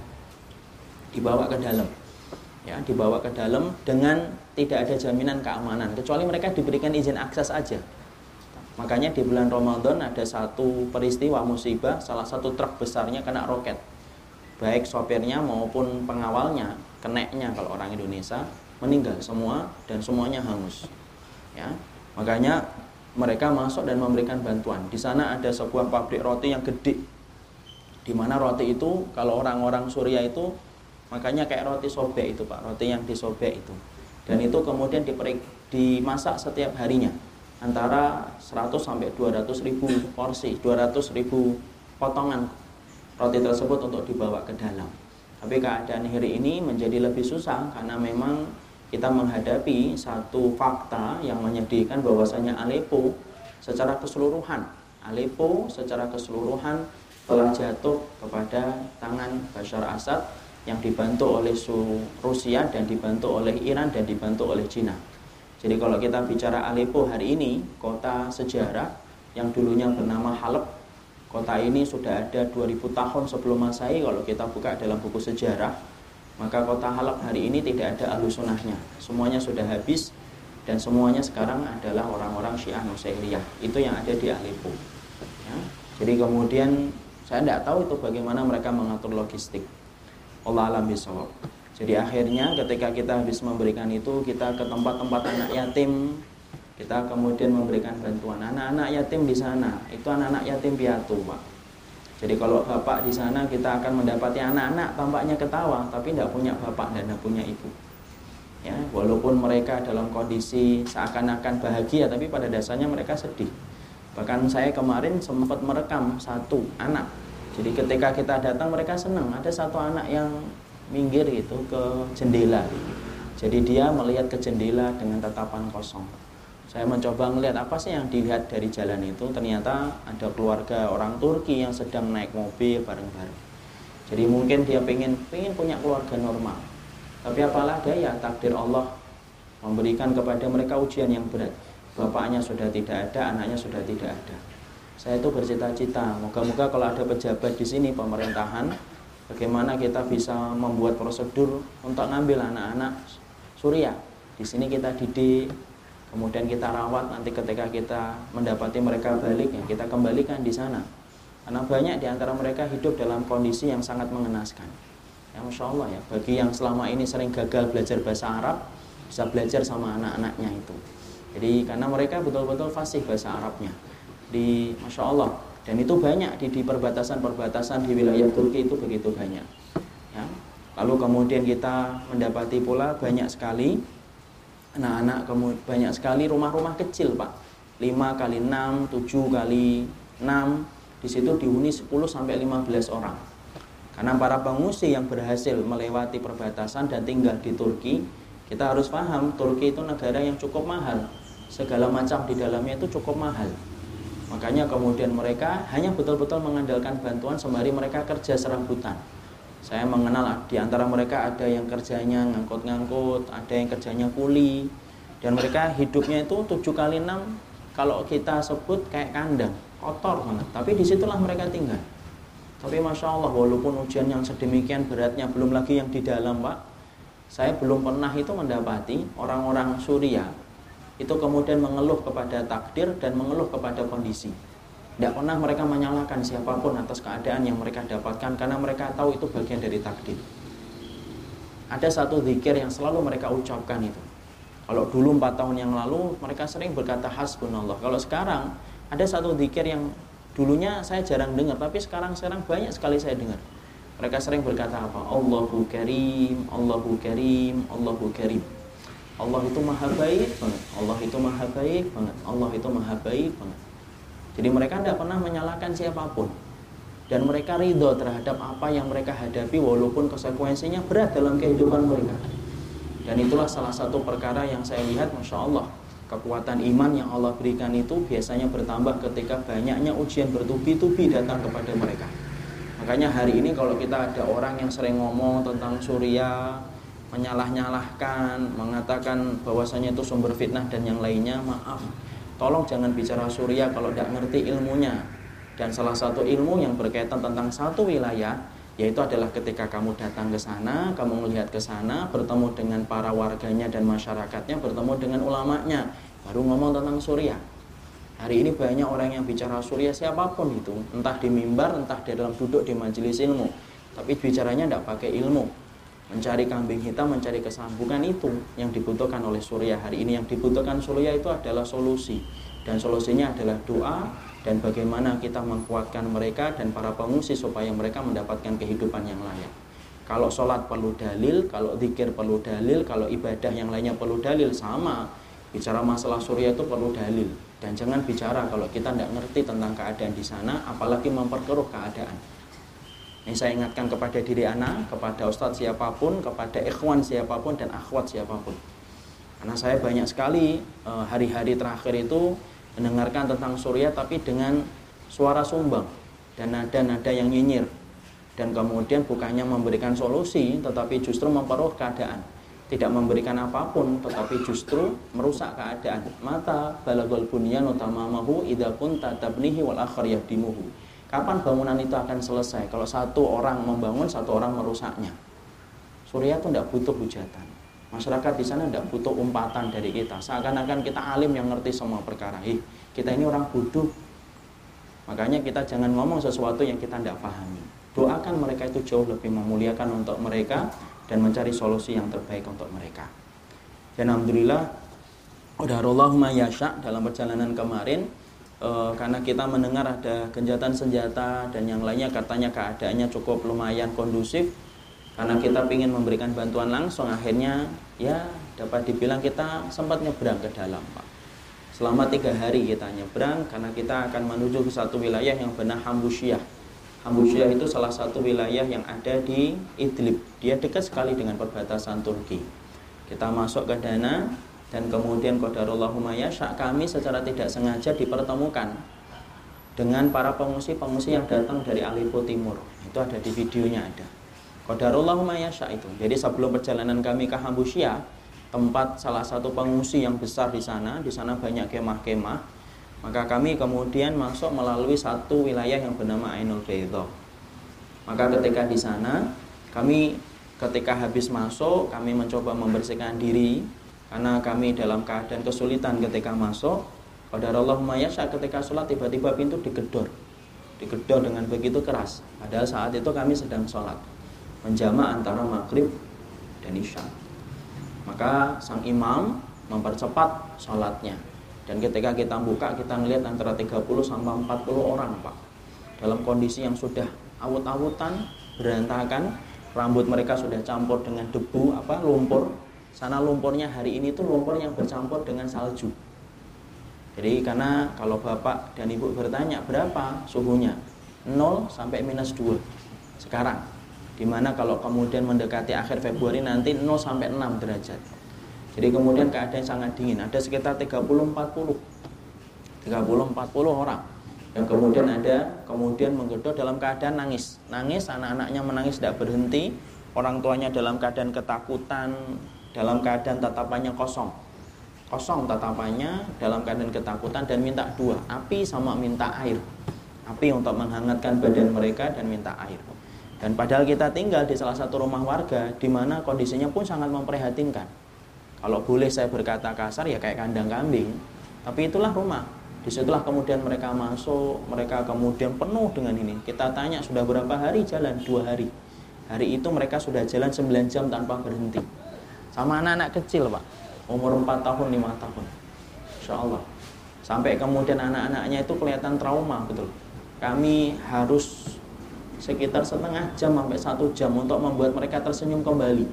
Dibawa ke dalam. Ya, dibawa ke dalam dengan tidak ada jaminan keamanan, kecuali mereka diberikan izin akses aja. Makanya di bulan Ramadan ada satu peristiwa musibah, salah satu truk besarnya kena roket. Baik sopirnya maupun pengawalnya, keneknya kalau orang Indonesia, meninggal semua dan semuanya hangus. Ya, makanya mereka masuk dan memberikan bantuan. Di sana ada sebuah pabrik roti yang gede, di mana roti itu kalau orang-orang Suriah itu makanya kayak roti sobek itu Pak, roti yang disobek itu. Dan itu kemudian dimasak setiap harinya antara 100 sampai 200.000 porsi, 200.000 potongan roti tersebut untuk dibawa ke dalam. Tapi keadaan hari ini menjadi lebih susah karena memang kita menghadapi satu fakta yang menyedihkan bahwasanya Aleppo secara keseluruhan telah jatuh kepada tangan Bashar Assad yang dibantu oleh Rusia dan dibantu oleh Iran dan dibantu oleh Cina. Jadi kalau kita bicara Aleppo hari ini, kota sejarah yang dulunya bernama Halab, kota ini sudah ada 2000 tahun sebelum Masehi kalau kita buka dalam buku sejarah. Maka kota Halab hari ini tidak ada Ahlussunnahnya, semuanya sudah habis dan semuanya sekarang adalah orang-orang Syiah Nusairiyah. Itu yang ada di Aleppo. Ya. Jadi kemudian saya tidak tahu itu bagaimana mereka mengatur logistik. Allah alam bisawab. Jadi akhirnya ketika kita habis memberikan itu, kita ke tempat-tempat anak yatim, kita kemudian memberikan bantuan. Anak-anak yatim di sana itu anak-anak yatim piatu Pak. Jadi kalau bapak di sana, kita akan mendapati anak-anak tampaknya ketawa tapi tidak punya bapak dan tidak punya ibu. Ya, walaupun mereka dalam kondisi seakan-akan bahagia, tapi pada dasarnya mereka sedih. Bahkan saya kemarin sempat merekam satu anak. Jadi ketika kita datang mereka senang. Ada satu anak yang minggir gitu ke jendela. Jadi dia melihat ke jendela dengan tatapan kosong. Saya mencoba melihat apa sih yang dilihat dari jalan itu. Ternyata ada keluarga orang Turki yang sedang naik mobil bareng-bareng. Jadi mungkin dia pengen punya keluarga normal. Tapi apalah daya, takdir Allah memberikan kepada mereka ujian yang berat. Bapaknya sudah tidak ada, anaknya sudah tidak ada. Saya itu bercita-cita, moga-moga kalau ada pejabat di sini pemerintahan, bagaimana kita bisa membuat prosedur untuk ngambil anak-anak Suriah. Di sini kita didik, kemudian kita rawat, nanti ketika kita mendapati mereka balik, ya kita kembalikan di sana. Karena banyak di antara mereka hidup dalam kondisi yang sangat mengenaskan. Ya Masya Allah ya, bagi yang selama ini sering gagal belajar bahasa Arab, bisa belajar sama anak-anaknya itu. Jadi karena mereka betul-betul fasih bahasa Arabnya. Masya Allah. Dan itu banyak di perbatasan-perbatasan di wilayah Turki itu begitu banyak. Ya. Lalu kemudian kita mendapati pula banyak sekali anak-anak, banyak sekali rumah-rumah kecil Pak. 5 kali 6, 7 kali 6, di situ dihuni 10 sampai 15 orang. Karena para pengungsi yang berhasil melewati perbatasan dan tinggal di Turki, kita harus paham Turki itu negara yang cukup mahal. Segala macam di dalamnya itu cukup mahal. Makanya kemudian mereka hanya betul-betul mengandalkan bantuan sembari mereka kerja serabutan. Saya mengenal di antara mereka ada yang kerjanya ngangkut-ngangkut, ada yang kerjanya kuli, dan mereka hidupnya itu 7 kali 6 kalau kita sebut kayak kandang, kotor banget. Tapi disitulah mereka tinggal. Tapi Masya Allah, walaupun ujian yang sedemikian beratnya, belum lagi yang di dalam Pak, saya belum pernah itu mendapati orang-orang Suriah itu kemudian mengeluh kepada takdir dan mengeluh kepada kondisi. Tidak pernah mereka menyalahkan siapapun atas keadaan yang mereka dapatkan, karena mereka tahu itu bagian dari takdir. Ada satu zikir yang selalu mereka ucapkan itu. Kalau dulu 4 tahun yang lalu mereka sering berkata hasbunallah. Kalau sekarang ada satu zikir yang dulunya saya jarang dengar, tapi sekarang banyak sekali saya dengar. Mereka sering berkata apa? Allahu Karim, Allahu Karim, Allahu Karim. Allah itu maha baik banget. Allah itu maha baik banget. Allah itu maha baik banget. Jadi mereka tidak pernah menyalahkan siapapun. Dan mereka ridho terhadap apa yang mereka hadapi, walaupun konsekuensinya berat dalam kehidupan mereka. Dan itulah salah satu perkara yang saya lihat, Masya Allah, kekuatan iman yang Allah berikan itu biasanya bertambah ketika banyaknya ujian bertubi-tubi datang kepada mereka. Makanya hari ini kalau kita ada orang yang sering ngomong tentang Suriah, menyalah-nyalahkan, mengatakan bahwasanya itu sumber fitnah dan yang lainnya, maaf, tolong jangan bicara Suriah kalau tidak ngerti ilmunya. Dan salah satu ilmu yang berkaitan tentang satu wilayah, yaitu adalah ketika kamu datang ke sana, kamu melihat ke sana, bertemu dengan para warganya dan masyarakatnya, bertemu dengan ulamanya, baru ngomong tentang Suriah. Hari ini banyak orang yang bicara Suriah, siapapun itu, entah di mimbar, entah di dalam duduk di majelis ilmu, tapi bicaranya tidak pakai ilmu. Mencari kambing hitam, mencari kesambukan, itu yang dibutuhkan oleh Suriah. Hari ini yang dibutuhkan Suriah itu adalah solusi. Dan solusinya adalah doa, dan bagaimana kita menguatkan mereka dan para pengungsi supaya mereka mendapatkan kehidupan yang layak. Kalau sholat perlu dalil, kalau zikir perlu dalil, kalau ibadah yang lainnya perlu dalil, sama. Bicara masalah Suriah itu perlu dalil. Dan jangan bicara kalau kita tidak ngerti tentang keadaan di sana, apalagi memperkeruh keadaan. Ini saya ingatkan kepada diri anak, kepada ustadz siapapun, kepada ikhwan siapapun, dan akhwat siapapun. Karena saya banyak sekali hari-hari terakhir itu mendengarkan tentang Suriah, tapi dengan suara sumbang dan nada-nada yang nyinyir. Dan kemudian bukannya memberikan solusi, tetapi justru memperkeruh keadaan. Tidak memberikan apapun, tetapi justru merusak keadaan. Mata balagul bunyanu tamamahu idza kunta tabnihi wal akhar yahdimuhu. Kapan bangunan itu akan selesai? Kalau satu orang membangun, satu orang merusaknya. Suriah itu tidak butuh hujatan. Masyarakat di sana tidak butuh umpatan dari kita. Seakan-akan kita alim yang ngerti semua perkara. Kita ini orang bodoh. Makanya kita jangan ngomong sesuatu yang kita tidak pahami. Doakan mereka itu jauh lebih memuliakan untuk mereka dan mencari solusi yang terbaik untuk mereka. Dan alhamdulillah, qadarallahu ma yasha, dalam perjalanan kemarin, karena kita mendengar ada gencatan senjata dan yang lainnya, katanya keadaannya cukup lumayan kondusif. Karena kita ingin memberikan bantuan langsung, akhirnya ya dapat dibilang kita sempat nyebrang ke dalam Pak. Selama 3 hari kita nyebrang, karena kita akan menuju ke satu wilayah yang bernama Hambusyah. Hambusyah itu salah satu wilayah yang ada di Idlib. Dia dekat sekali dengan perbatasan Turki. Kita masuk ke dana dan kemudian qadarullahu ma yasha, kami secara tidak sengaja dipertemukan dengan para pengungsi-pengungsi yang datang dari Aleppo Timur. Itu ada di videonya ada. Qadarullahu ma yasha itu. Jadi sebelum perjalanan kami ke Hambusyah, tempat salah satu pengungsi yang besar di sana banyak kemah-kemah, maka kami kemudian masuk melalui satu wilayah yang bernama Ainul Baydha. Maka ketika di sana kami ketika habis masuk, kami mencoba membersihkan diri karena kami dalam keadaan kesulitan ketika masuk. Qadarullahu ma yasha, ketika sholat tiba-tiba pintu digedor dengan begitu keras. Padahal saat itu kami sedang sholat menjamak antara maghrib dan isya. Maka sang imam mempercepat sholatnya. Dan ketika kita buka, kita melihat antara 30 sampai 40 orang, Pak. Dalam kondisi yang sudah awut-awutan, berantakan, rambut mereka sudah campur dengan debu, lumpur. Sana lumpurnya hari ini tuh lumpur yang bercampur dengan salju. Jadi karena kalau Bapak dan Ibu bertanya berapa suhunya, 0 sampai -2 sekarang. Dimana kalau kemudian mendekati akhir Februari nanti 0 sampai 6 derajat. Jadi kemudian keadaan sangat dingin. Ada sekitar 30-40 orang. Dan kemudian menggedor dalam keadaan nangis, anak-anaknya menangis tidak berhenti, orang tuanya dalam keadaan ketakutan, dalam keadaan tatapannya kosong tatapannya, dalam keadaan ketakutan dan minta dua, api sama minta air, api untuk menghangatkan badan mereka dan minta air. Dan padahal kita tinggal di salah satu rumah warga di mana kondisinya pun sangat memprihatinkan. Kalau boleh saya berkata kasar ya kayak kandang kambing, tapi itulah rumah. Disitulah kemudian mereka masuk, mereka kemudian penuh dengan ini. Kita tanya sudah berapa hari jalan? 2 hari. Hari itu mereka sudah jalan 9 jam tanpa berhenti. Sama anak-anak kecil, Pak, umur 4 tahun, 5 tahun. Insya Allah. Sampai kemudian anak-anaknya itu kelihatan trauma, betul. Kami harus sekitar setengah jam sampai 1 jam untuk membuat mereka tersenyum kembali.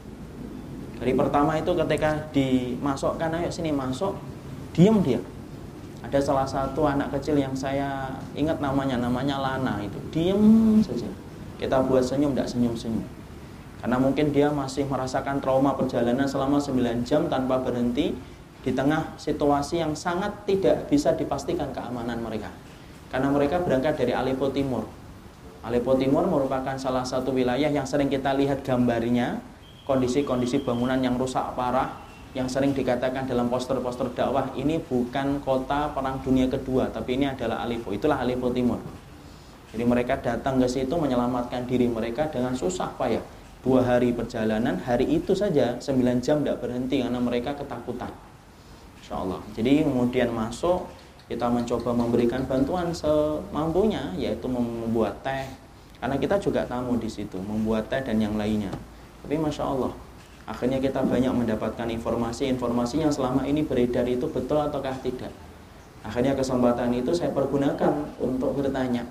Dari pertama itu ketika dimasukkan, ayo sini masuk, diam dia. Ada salah satu anak kecil yang saya ingat namanya Lana, itu diam saja. Kita buat senyum, tidak senyum-senyum. Karena mungkin dia masih merasakan trauma perjalanan selama 9 jam tanpa berhenti di tengah situasi yang sangat tidak bisa dipastikan keamanan mereka. Karena mereka berangkat dari Aleppo Timur. Aleppo Timur merupakan salah satu wilayah yang sering kita lihat gambarnya, kondisi-kondisi bangunan yang rusak parah, yang sering dikatakan dalam poster-poster dakwah, ini bukan kota perang dunia kedua, tapi ini adalah Aleppo. Itulah Aleppo Timur. Jadi mereka datang ke situ menyelamatkan diri mereka dengan susah payah. 2 hari perjalanan, hari itu saja 9 jam tidak berhenti karena mereka ketakutan. Insya Allah. Jadi kemudian masuk, kita mencoba memberikan bantuan semampunya, yaitu membuat teh. Karena kita juga tamu di situ, membuat teh dan yang lainnya. Tapi Masya Allah, akhirnya kita banyak mendapatkan informasi yang selama ini beredar itu betul ataukah tidak. Akhirnya kesempatan itu saya pergunakan untuk bertanya.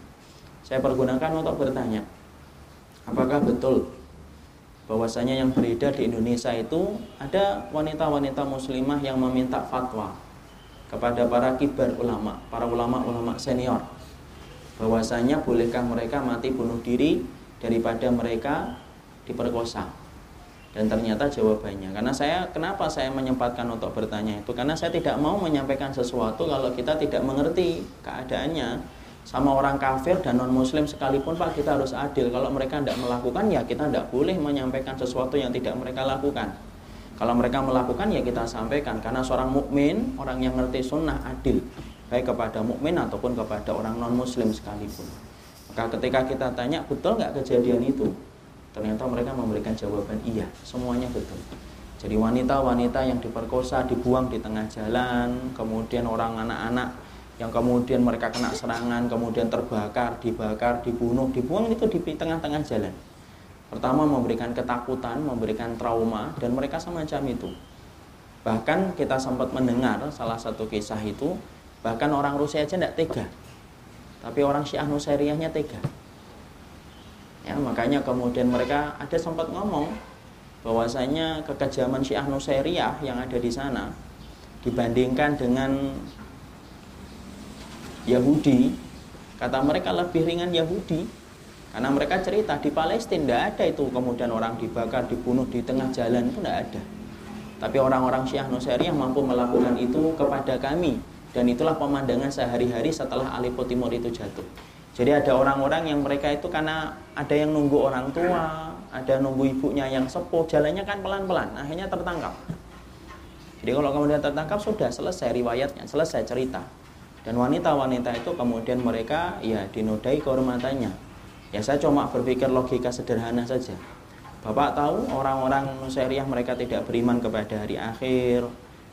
Apakah betul bahwasanya yang beredar di Indonesia itu ada wanita-wanita muslimah yang meminta fatwa kepada para kibar ulama, para ulama-ulama senior, bahwasanya bolehkah mereka mati bunuh diri daripada mereka diperkosa. Dan ternyata jawabannya, kenapa saya menyempatkan untuk bertanya itu, karena saya tidak mau menyampaikan sesuatu kalau kita tidak mengerti keadaannya. Sama orang kafir dan non muslim sekalipun, Pak, kita harus adil. Kalau mereka tidak melakukan, ya kita tidak boleh menyampaikan sesuatu yang tidak mereka lakukan. Kalau mereka melakukan, ya kita sampaikan. Karena seorang mukmin, orang yang ngerti sunnah, adil, baik kepada mukmin ataupun kepada orang non muslim sekalipun. Maka ketika kita tanya, betul nggak kejadian itu? Ternyata mereka memberikan jawaban iya, semuanya betul. Jadi wanita-wanita yang diperkosa, dibuang di tengah jalan, kemudian orang anak-anak yang kemudian mereka kena serangan, kemudian terbakar, dibakar, dibunuh, dibuang itu di tengah-tengah jalan. Pertama memberikan ketakutan, memberikan trauma, dan mereka semacam itu. Bahkan kita sempat mendengar salah satu kisah itu, bahkan orang Rusia aja tidak tega, tapi orang Syiah Nusairiyahnya tega. Ya, makanya kemudian mereka ada sempat ngomong bahwasanya kekejaman Syiah Nusairiyah yang ada di sana dibandingkan dengan Yahudi, kata mereka lebih ringan Yahudi. Karena mereka cerita di Palestina tidak ada itu kemudian orang dibakar, dibunuh di tengah jalan, itu tidak ada. Tapi orang-orang Syiah Nusairiyah mampu melakukan itu kepada kami. Dan itulah pemandangan sehari-hari setelah Aleppo Timur itu jatuh. Jadi ada orang-orang yang mereka itu karena ada yang nunggu orang tua, ada nunggu ibunya yang sepuh, jalannya kan pelan-pelan, akhirnya tertangkap. Jadi kalau kemudian tertangkap sudah selesai riwayatnya, selesai cerita. Dan wanita-wanita itu kemudian mereka ya dinodai kehormatannya. Ya saya cuma berpikir logika sederhana saja. Bapak tahu orang-orang Nusairiyah mereka tidak beriman kepada hari akhir.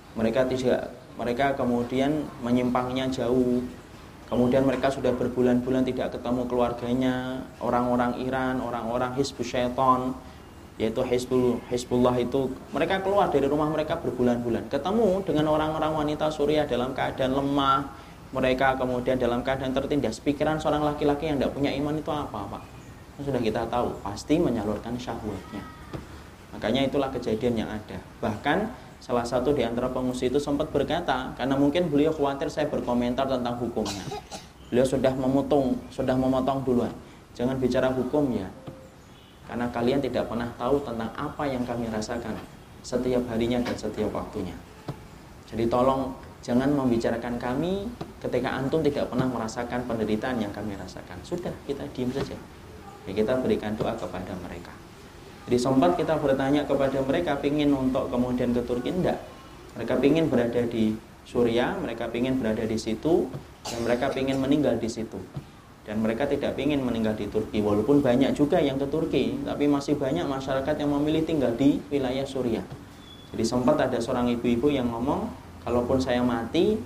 Mereka kemudian menyimpangnya jauh. Kemudian mereka sudah berbulan-bulan tidak ketemu keluarganya. Orang-orang Iran, orang-orang Hizbus Syaitan, yaitu Hizbullah itu, mereka keluar dari rumah mereka berbulan-bulan. Ketemu dengan orang-orang wanita Suriah dalam keadaan lemah. Mereka kemudian dalam keadaan tertindas. Pikiran seorang laki-laki yang tidak punya iman itu apa, Pak? Sudah kita tahu, pasti menyalurkan syahwatnya. Makanya itulah kejadian yang ada. Bahkan salah satu di antara pengungsi itu sempat berkata, karena mungkin beliau khawatir saya berkomentar tentang hukumnya. Beliau sudah memotong duluan. Jangan bicara hukum ya. Karena kalian tidak pernah tahu tentang apa yang kami rasakan setiap harinya dan setiap waktunya. Jadi tolong jangan membicarakan kami ketika antum tidak pernah merasakan penderitaan yang kami rasakan. Sudah, kita diam saja. Ya, kita berikan doa kepada mereka. Jadi sempat kita bertanya kepada mereka, pingin untuk kemudian ke Turki, enggak. Mereka pingin berada di Suriah, mereka pingin berada di situ, dan mereka pingin meninggal di situ. Dan mereka tidak pingin meninggal di Turki, walaupun banyak juga yang ke Turki, tapi masih banyak masyarakat yang memilih tinggal di wilayah Suriah. Jadi sempat ada seorang ibu-ibu yang ngomong, kalaupun saya mati,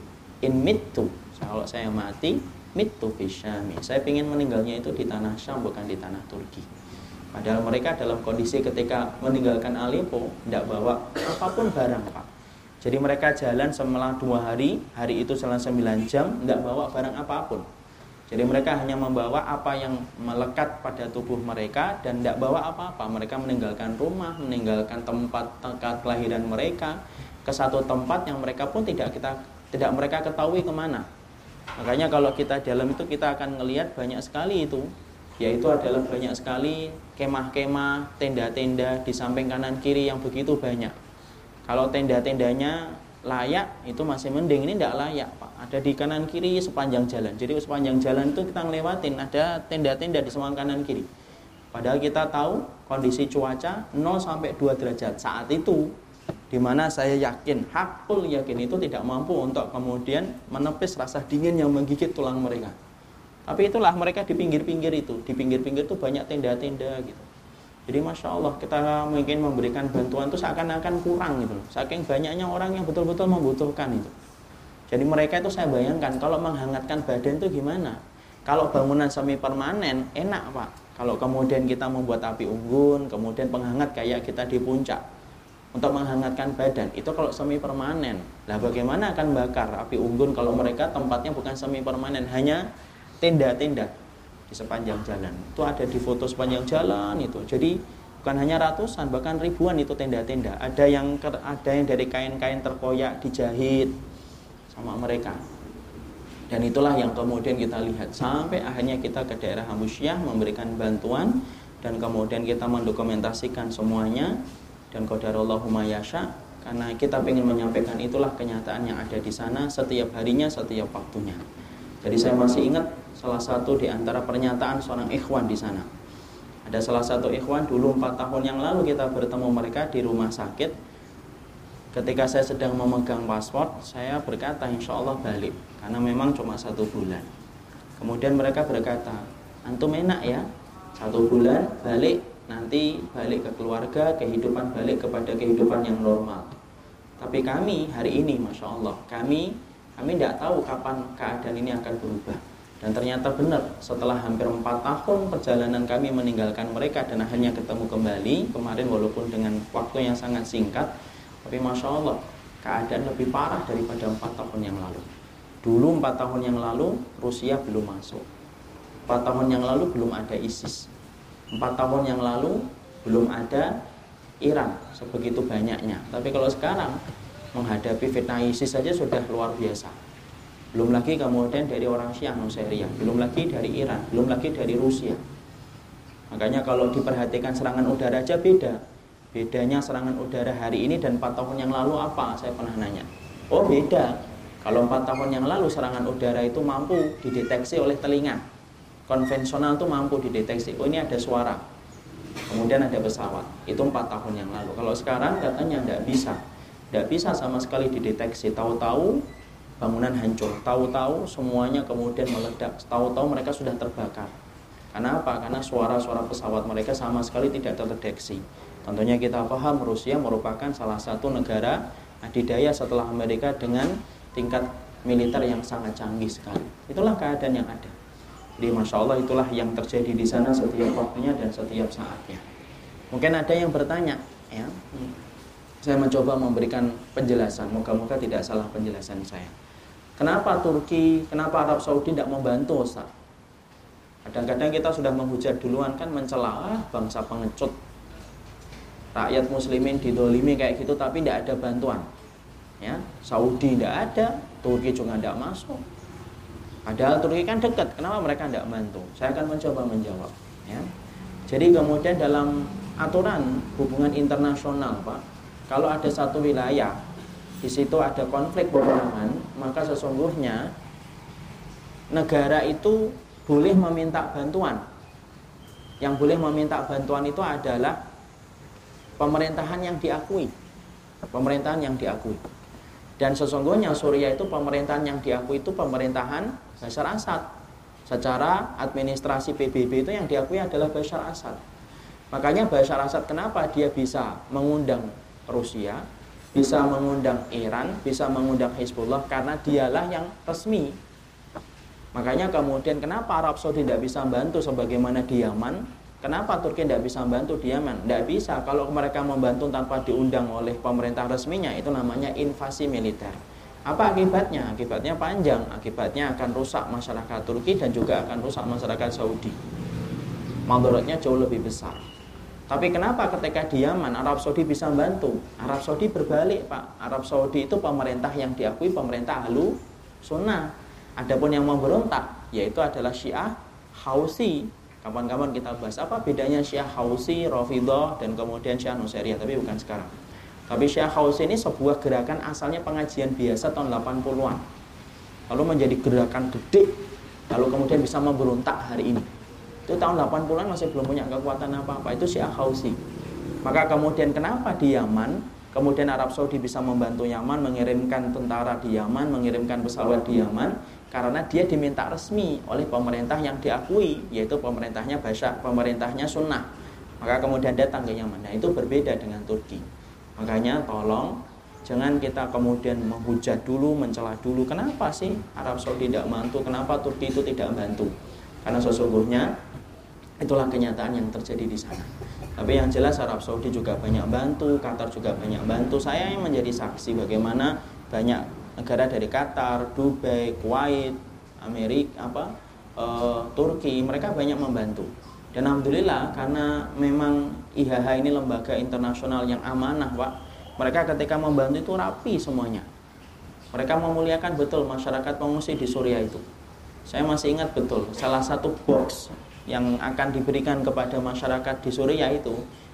kalau saya mati, mitu bisyami. Saya ingin meninggalnya itu di tanah Syam, bukan di tanah Turki. Padahal mereka dalam kondisi ketika meninggalkan Aleppo tidak bawa apapun barang, Pak. Jadi mereka jalan selama 2 hari, hari itu selama 9 jam, tidak bawa barang apapun. Jadi mereka hanya membawa apa yang melekat pada tubuh mereka dan tidak bawa apa-apa. Mereka meninggalkan rumah, meninggalkan tempat kelahiran mereka ke satu tempat yang mereka pun tidak mereka ketahui kemana. Makanya kalau kita dalam itu kita akan melihat banyak sekali itu, yaitu adalah banyak sekali kemah-kemah, tenda-tenda di samping kanan kiri yang begitu banyak. Kalau tenda-tendanya layak itu masih mending, ini tidak layak, Pak. Ada di kanan kiri sepanjang jalan. Jadi sepanjang jalan itu kita ngelewatin ada tenda-tenda di sebelah kanan kiri. Padahal kita tahu kondisi cuaca 0 sampai 2 derajat saat itu, di mana saya yakin, hakul yakin itu tidak mampu untuk kemudian menepis rasa dingin yang menggigit tulang mereka. Tapi itulah mereka di pinggir-pinggir itu, di pinggir-pinggir itu banyak tenda-tenda gitu. Jadi Masya Allah kita mungkin memberikan bantuan itu seakan-akan kurang gitu, saking banyaknya orang yang betul-betul membutuhkan itu. Jadi mereka itu saya bayangkan kalau menghangatkan badan itu gimana? Kalau bangunan semi permanen enak, Pak. Kalau kemudian kita membuat api unggun, kemudian penghangat kayak kita di puncak untuk menghangatkan badan, itu kalau semi permanen. Lah bagaimana akan bakar api unggun kalau mereka tempatnya bukan semi permanen, hanya tenda-tenda di sepanjang jalan. Itu ada di foto sepanjang jalan itu. Jadi bukan hanya ratusan, bahkan ribuan itu tenda-tenda. Ada yang dari kain-kain terkoyak dijahit sama mereka. Dan itulah yang kemudian kita lihat sampai akhirnya kita ke daerah Hamusyah memberikan bantuan dan kemudian kita mendokumentasikan semuanya. Dan qadarallahu ma yasha, karena kita ingin menyampaikan itulah kenyataan yang ada di sana setiap harinya, setiap waktunya. Jadi saya masih ingat salah satu di antara pernyataan seorang ikhwan di sana. Ada salah satu ikhwan dulu 4 tahun yang lalu kita bertemu mereka di rumah sakit. Ketika saya sedang memegang paspor, saya berkata insya Allah balik, karena memang cuma 1 bulan. Kemudian mereka berkata, antum enak ya, 1 bulan balik, nanti balik ke keluarga, kehidupan balik kepada kehidupan yang normal. Tapi kami hari ini, Masya Allah, kami tidak tahu kapan keadaan ini akan berubah. Dan ternyata benar, setelah hampir 4 tahun perjalanan kami meninggalkan mereka dan akhirnya ketemu kembali kemarin walaupun dengan waktu yang sangat singkat, tapi Masya Allah, keadaan lebih parah daripada 4 tahun yang lalu. Dulu 4 tahun yang lalu Rusia belum masuk, 4 tahun yang lalu belum ada ISIS, 4 tahun yang lalu belum ada Iran sebegitu banyaknya. Tapi kalau sekarang menghadapi fitnah ISIS saja sudah luar biasa. Belum lagi kemudian dari orang Syiah Nusairiyah, belum lagi dari Iran, belum lagi dari Rusia. Makanya kalau diperhatikan serangan udara aja beda. bedanya serangan udara hari ini dan 4 tahun yang lalu apa? Saya pernah nanya. Oh beda. Kalau 4 tahun yang lalu serangan udara itu mampu dideteksi oleh telinga. Konvensional itu mampu dideteksi. Oh ini ada suara. Kemudian ada pesawat. Itu 4 tahun yang lalu. Kalau sekarang katanya tidak bisa. Tidak bisa sama sekali dideteksi. Tahu-tahu bangunan hancur. Tahu-tahu semuanya kemudian meledak. Tahu-tahu mereka sudah terbakar. Karena apa? Karena suara-suara pesawat mereka sama sekali tidak terdeteksi. Tentunya kita paham Rusia merupakan salah satu negara adidaya setelah Amerika dengan tingkat militer yang sangat canggih sekali. Itulah keadaan yang ada. Jadi Masya Allah itulah yang terjadi di sana setiap waktunya dan setiap saatnya. Mungkin ada yang bertanya, ya, saya mencoba memberikan penjelasan. Moga-moga tidak salah penjelasan saya. Kenapa Turki, kenapa Arab Saudi tidak membantu, Ustaz? Kadang-kadang kita sudah menghujat duluan kan, mencela bangsa pengecut, rakyat muslimin didolimi kayak gitu, tapi tidak ada bantuan. Ya, Saudi tidak ada, Turki juga tidak masuk. Padahal Turki kan dekat, kenapa mereka tidak bantu? Saya akan mencoba menjawab. Ya. Jadi kemudian dalam aturan hubungan internasional, Pak, kalau ada satu wilayah di situ ada konflik peperangan, maka sesungguhnya negara itu boleh meminta bantuan. Yang boleh meminta bantuan itu adalah pemerintahan yang diakui. Pemerintahan yang diakui. Dan sesungguhnya Suriah itu pemerintahan yang diakui itu pemerintahan Bashar Assad. Secara administrasi PBB itu yang diakui adalah Bashar Assad. Makanya Bashar Assad kenapa dia bisa mengundang Rusia, bisa mengundang Iran, bisa mengundang Hizbullah, karena dialah yang resmi. Makanya kemudian kenapa Arab Saudi tidak bisa membantu sebagaimana di Yaman? Kenapa Turki tidak bisa membantu di Yaman? Tidak bisa. Kalau mereka membantu tanpa diundang oleh pemerintah resminya, itu namanya invasi militer. Apa akibatnya? Akibatnya panjang. Akibatnya akan rusak masyarakat Turki dan juga akan rusak masyarakat Saudi. Mudaratnya jauh lebih besar. Tapi kenapa ketika di Yaman Arab Saudi bisa membantu? Arab Saudi berbalik, Pak. Arab Saudi itu pemerintah yang diakui pemerintah Ahlu Sunnah. Adapun yang memberontak yaitu adalah Syiah Hausi. Kapan-kapan kita bahas apa bedanya Syiah Hausi, Rafidhah, dan kemudian Syiah Nusairiyah, tapi bukan sekarang. Tapi Syiah Hausi ini sebuah gerakan asalnya pengajian biasa tahun 80-an. Lalu menjadi gerakan gede, lalu kemudian bisa memberontak hari ini. Itu tahun 80-an masih belum punya kekuatan apa-apa, itu Syiah Hausi. Maka kemudian kenapa di Yaman, kemudian Arab Saudi bisa membantu Yaman, mengirimkan tentara di Yaman, mengirimkan pesawat di Yaman? Karena dia diminta resmi oleh pemerintah yang diakui, yaitu pemerintahnya Bashar, pemerintahnya Sunnah. Maka kemudian datang ke Yaman. Nah itu berbeda dengan Turki. Makanya tolong jangan kita kemudian menghujat dulu, mencela dulu. Kenapa sih Arab Saudi tidak bantu? Kenapa Turki itu tidak bantu? Karena sesungguhnya itulah kenyataan yang terjadi di sana. Tapi yang jelas Arab Saudi juga banyak bantu, Qatar juga banyak bantu. Saya yang menjadi saksi bagaimana banyak negara dari Qatar, Dubai, Kuwait, Amerika, Turki, mereka banyak membantu. Dan alhamdulillah karena memang IHH ini lembaga internasional yang amanah, Pak. Mereka ketika membantu itu rapi semuanya. Mereka memuliakan betul masyarakat pengungsi di Suriah itu. Saya masih ingat betul salah satu box yang akan diberikan kepada masyarakat di Suriah itu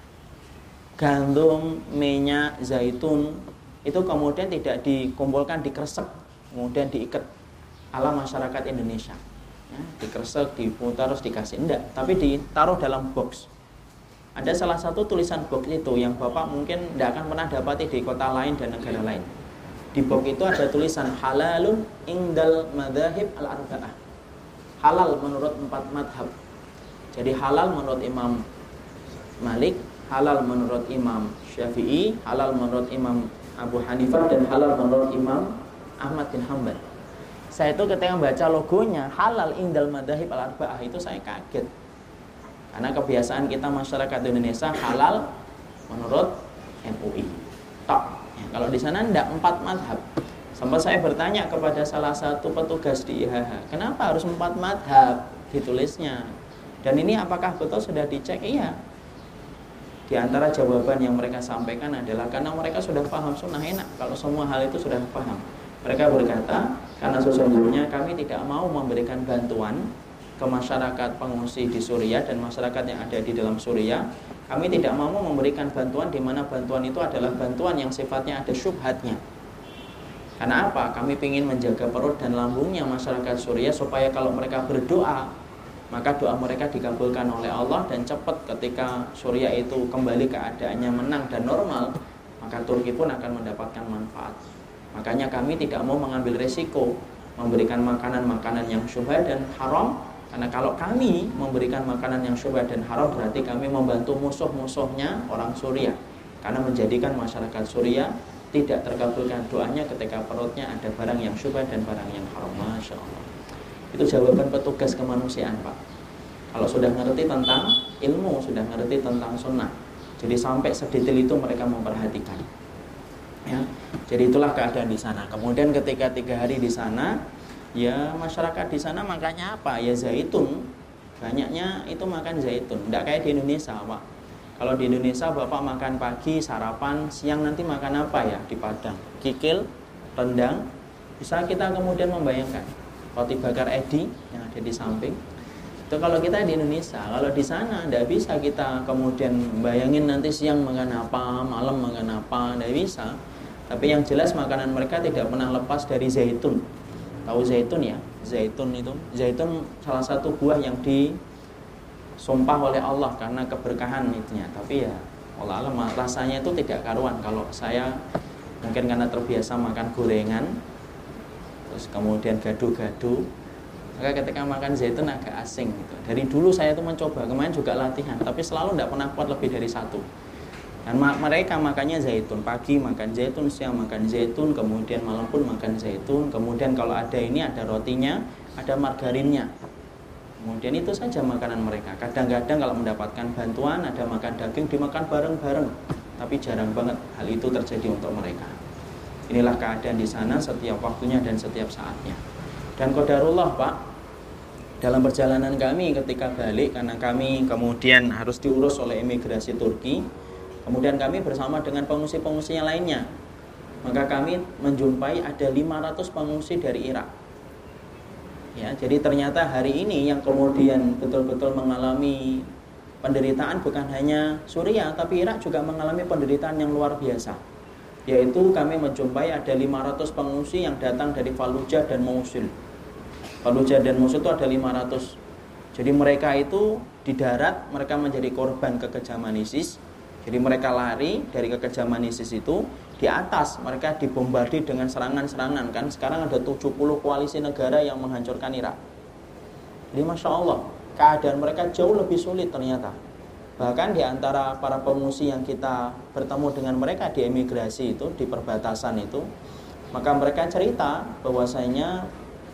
gandum, minyak, zaitun, itu kemudian tidak dikumpulkan, dikresek, kemudian diikat ala masyarakat Indonesia. Ya, dikresek, diputar, terus dikasih. Enggak, tapi ditaruh dalam box. Ada salah satu tulisan box itu yang Bapak mungkin tidak akan pernah dapati di kota lain dan negara lain. Di box itu ada tulisan halalun indal madzahib al-arba'ah. Halal menurut 4 madhab. Jadi halal menurut Imam Malik, halal menurut Imam Syafi'i, halal menurut Imam Abu Hanifah, dan halal menurut Imam Ahmad bin Hanbal. Saya itu ketika baca logonya halal indal madzahib al-arba'ah itu saya kaget. Karena kebiasaan kita masyarakat Indonesia halal menurut MUI. Tok. Ya, kalau di sana enggak 4 madhab. Sampai saya bertanya kepada salah satu petugas di IHH, kenapa harus 4 madhab ditulisnya? Dan ini apakah betul sudah dicek? Iya. Di antara jawaban yang mereka sampaikan adalah karena mereka sudah paham sunnah, enak kalau semua hal itu sudah paham. Mereka berkata, karena sesungguhnya kami tidak mau memberikan bantuan ke masyarakat pengungsi di Suriah dan masyarakat yang ada di dalam Suriah Kami tidak mau memberikan bantuan di mana bantuan itu adalah bantuan yang sifatnya ada syubhatnya. Karena apa? Kami ingin menjaga perut dan lambungnya masyarakat Suriah supaya kalau mereka berdoa, maka doa mereka dikabulkan oleh Allah dan cepat ketika Suriah itu kembali keadaannya menang dan normal, maka Turki pun akan mendapatkan manfaat. Makanya kami tidak mau mengambil resiko memberikan makanan-makanan yang syubhat dan haram. Karena kalau kami memberikan makanan yang syubhat dan haram, berarti kami membantu musuh-musuhnya orang Suriah. Karena menjadikan masyarakat Suriah tidak terkabulkan doanya ketika perutnya ada barang yang syubhat dan barang yang haram. Masya Allah. Itu jawaban petugas kemanusiaan, Pak. Kalau sudah ngerti tentang ilmu, sudah ngerti tentang sunnah, jadi sampai sedetail itu mereka memperhatikan. Ya, jadi itulah keadaan di sana. Kemudian ketika 3 hari di sana, ya masyarakat di sana makannya apa? Ya zaitun. Banyaknya itu makan zaitun. Tidak kayak di Indonesia, Pak. Kalau di Indonesia Bapak makan pagi, sarapan, siang nanti makan apa ya di Padang? Kikil, rendang. Bisa kita kemudian membayangkan roti bakar Edi yang ada di samping. Itu kalau kita di Indonesia. Kalau di sana tidak bisa kita kemudian bayangin nanti siang makan apa, malam makan apa, tidak bisa. Tapi yang jelas makanan mereka tidak pernah lepas dari zaitun. Tahu zaitun ya? Zaitun itu, zaitun salah satu buah yang disumpah oleh Allah karena keberkahan itunya. Tapi ya Allah rasanya itu tidak karuan. Kalau saya mungkin karena terbiasa makan gorengan, terus kemudian gado-gado, maka ketika makan zaitun agak asing gitu. Dari dulu saya itu mencoba, kemarin juga latihan, tapi selalu tidak pernah kuat lebih dari 1. Dan mereka makannya zaitun, pagi makan zaitun, siang makan zaitun, kemudian malam pun makan zaitun. Kemudian kalau ada ini ada rotinya, ada margarinnya. Kemudian itu saja makanan mereka. Kadang-kadang kalau mendapatkan bantuan ada makan daging, dimakan bareng-bareng. Tapi jarang banget hal itu terjadi untuk mereka. Inilah keadaan di sana setiap waktunya dan setiap saatnya. Dan qadarullah, Pak, dalam perjalanan kami ketika balik, karena kami kemudian harus diurus oleh imigrasi Turki, kemudian kami bersama dengan pengungsi-pengungsi yang lainnya, maka kami menjumpai ada 500 pengungsi dari Irak. Ya, jadi ternyata hari ini yang kemudian betul-betul mengalami penderitaan bukan hanya Suriah, tapi Irak juga mengalami penderitaan yang luar biasa. Yaitu kami menjumpai ada 500 pengungsi yang datang dari Fallujah dan Mosul. Fallujah dan Mosul itu ada 500. Jadi mereka itu di darat, mereka menjadi korban kekejaman ISIS. Jadi mereka lari dari kekejaman ISIS itu. Di atas mereka dibombardir dengan serangan-serangan. Kan sekarang ada 70 koalisi negara yang menghancurkan Irak. Jadi Masya Allah, keadaan mereka jauh lebih sulit ternyata. Bahkan di antara para pengungsi yang kita bertemu dengan mereka di emigrasi itu, di perbatasan itu, maka mereka cerita bahwasanya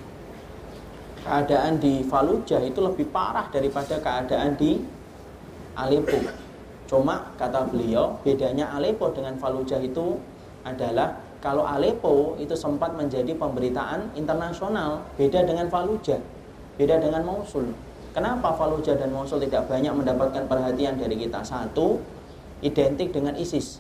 keadaan di Fallujah itu lebih parah daripada keadaan di Aleppo. Cuma kata beliau, bedanya Aleppo dengan Fallujah itu adalah kalau Aleppo itu sempat menjadi pemberitaan internasional, beda dengan Fallujah, beda dengan Mosul. Kenapa Fallujah dan Mosul tidak banyak mendapatkan perhatian dari kita? 1, identik dengan ISIS.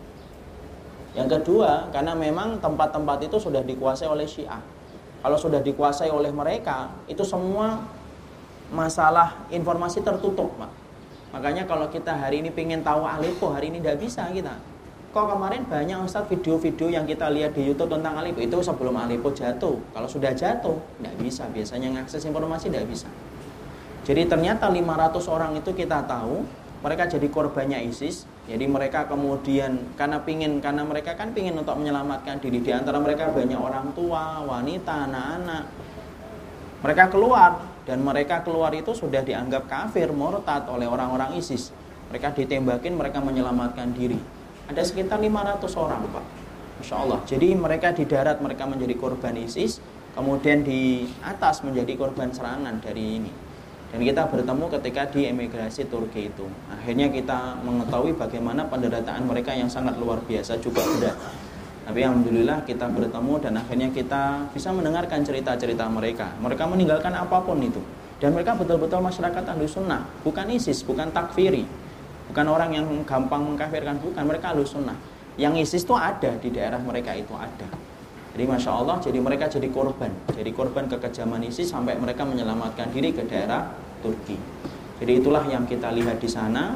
Yang kedua, karena memang tempat-tempat itu sudah dikuasai oleh Syiah. Kalau sudah dikuasai oleh mereka, itu semua masalah informasi tertutup, Pak. Makanya kalau kita hari ini pengen tahu Aleppo, hari ini tidak bisa kita. Kok kemarin banyak Ustaz video-video yang kita lihat di YouTube tentang Aleppo, itu sebelum Aleppo jatuh. Kalau sudah jatuh, tidak bisa. Biasanya mengakses informasi tidak bisa. Jadi ternyata 500 orang itu kita tahu, mereka jadi korbannya ISIS. Jadi mereka kemudian karena mereka kan pingin untuk menyelamatkan diri. Di antara mereka banyak orang tua, wanita, anak-anak. Mereka keluar. Dan mereka keluar itu sudah dianggap kafir, murtad oleh orang-orang ISIS. Mereka ditembakin, mereka menyelamatkan diri. Ada sekitar 500 orang, Pak. Masya Allah. Jadi mereka di darat mereka menjadi korban ISIS, kemudian di atas menjadi korban serangan dari ini. Dan kita bertemu ketika di emigrasi Turki itu. Akhirnya kita mengetahui bagaimana penderitaan mereka yang sangat luar biasa juga berat. Tapi alhamdulillah kita bertemu dan akhirnya kita bisa mendengarkan cerita-cerita mereka. Mereka meninggalkan apapun itu. Dan mereka betul-betul masyarakat Ahlus Sunnah. Bukan ISIS, bukan takfiri. Bukan orang yang gampang mengkafirkan, bukan. Mereka Ahlus Sunnah. Yang ISIS itu ada di daerah mereka itu ada. Jadi Masya Allah, jadi mereka jadi korban. Jadi korban kekejaman ISIS sampai mereka menyelamatkan diri ke daerah Turki. Jadi itulah yang kita lihat di sana.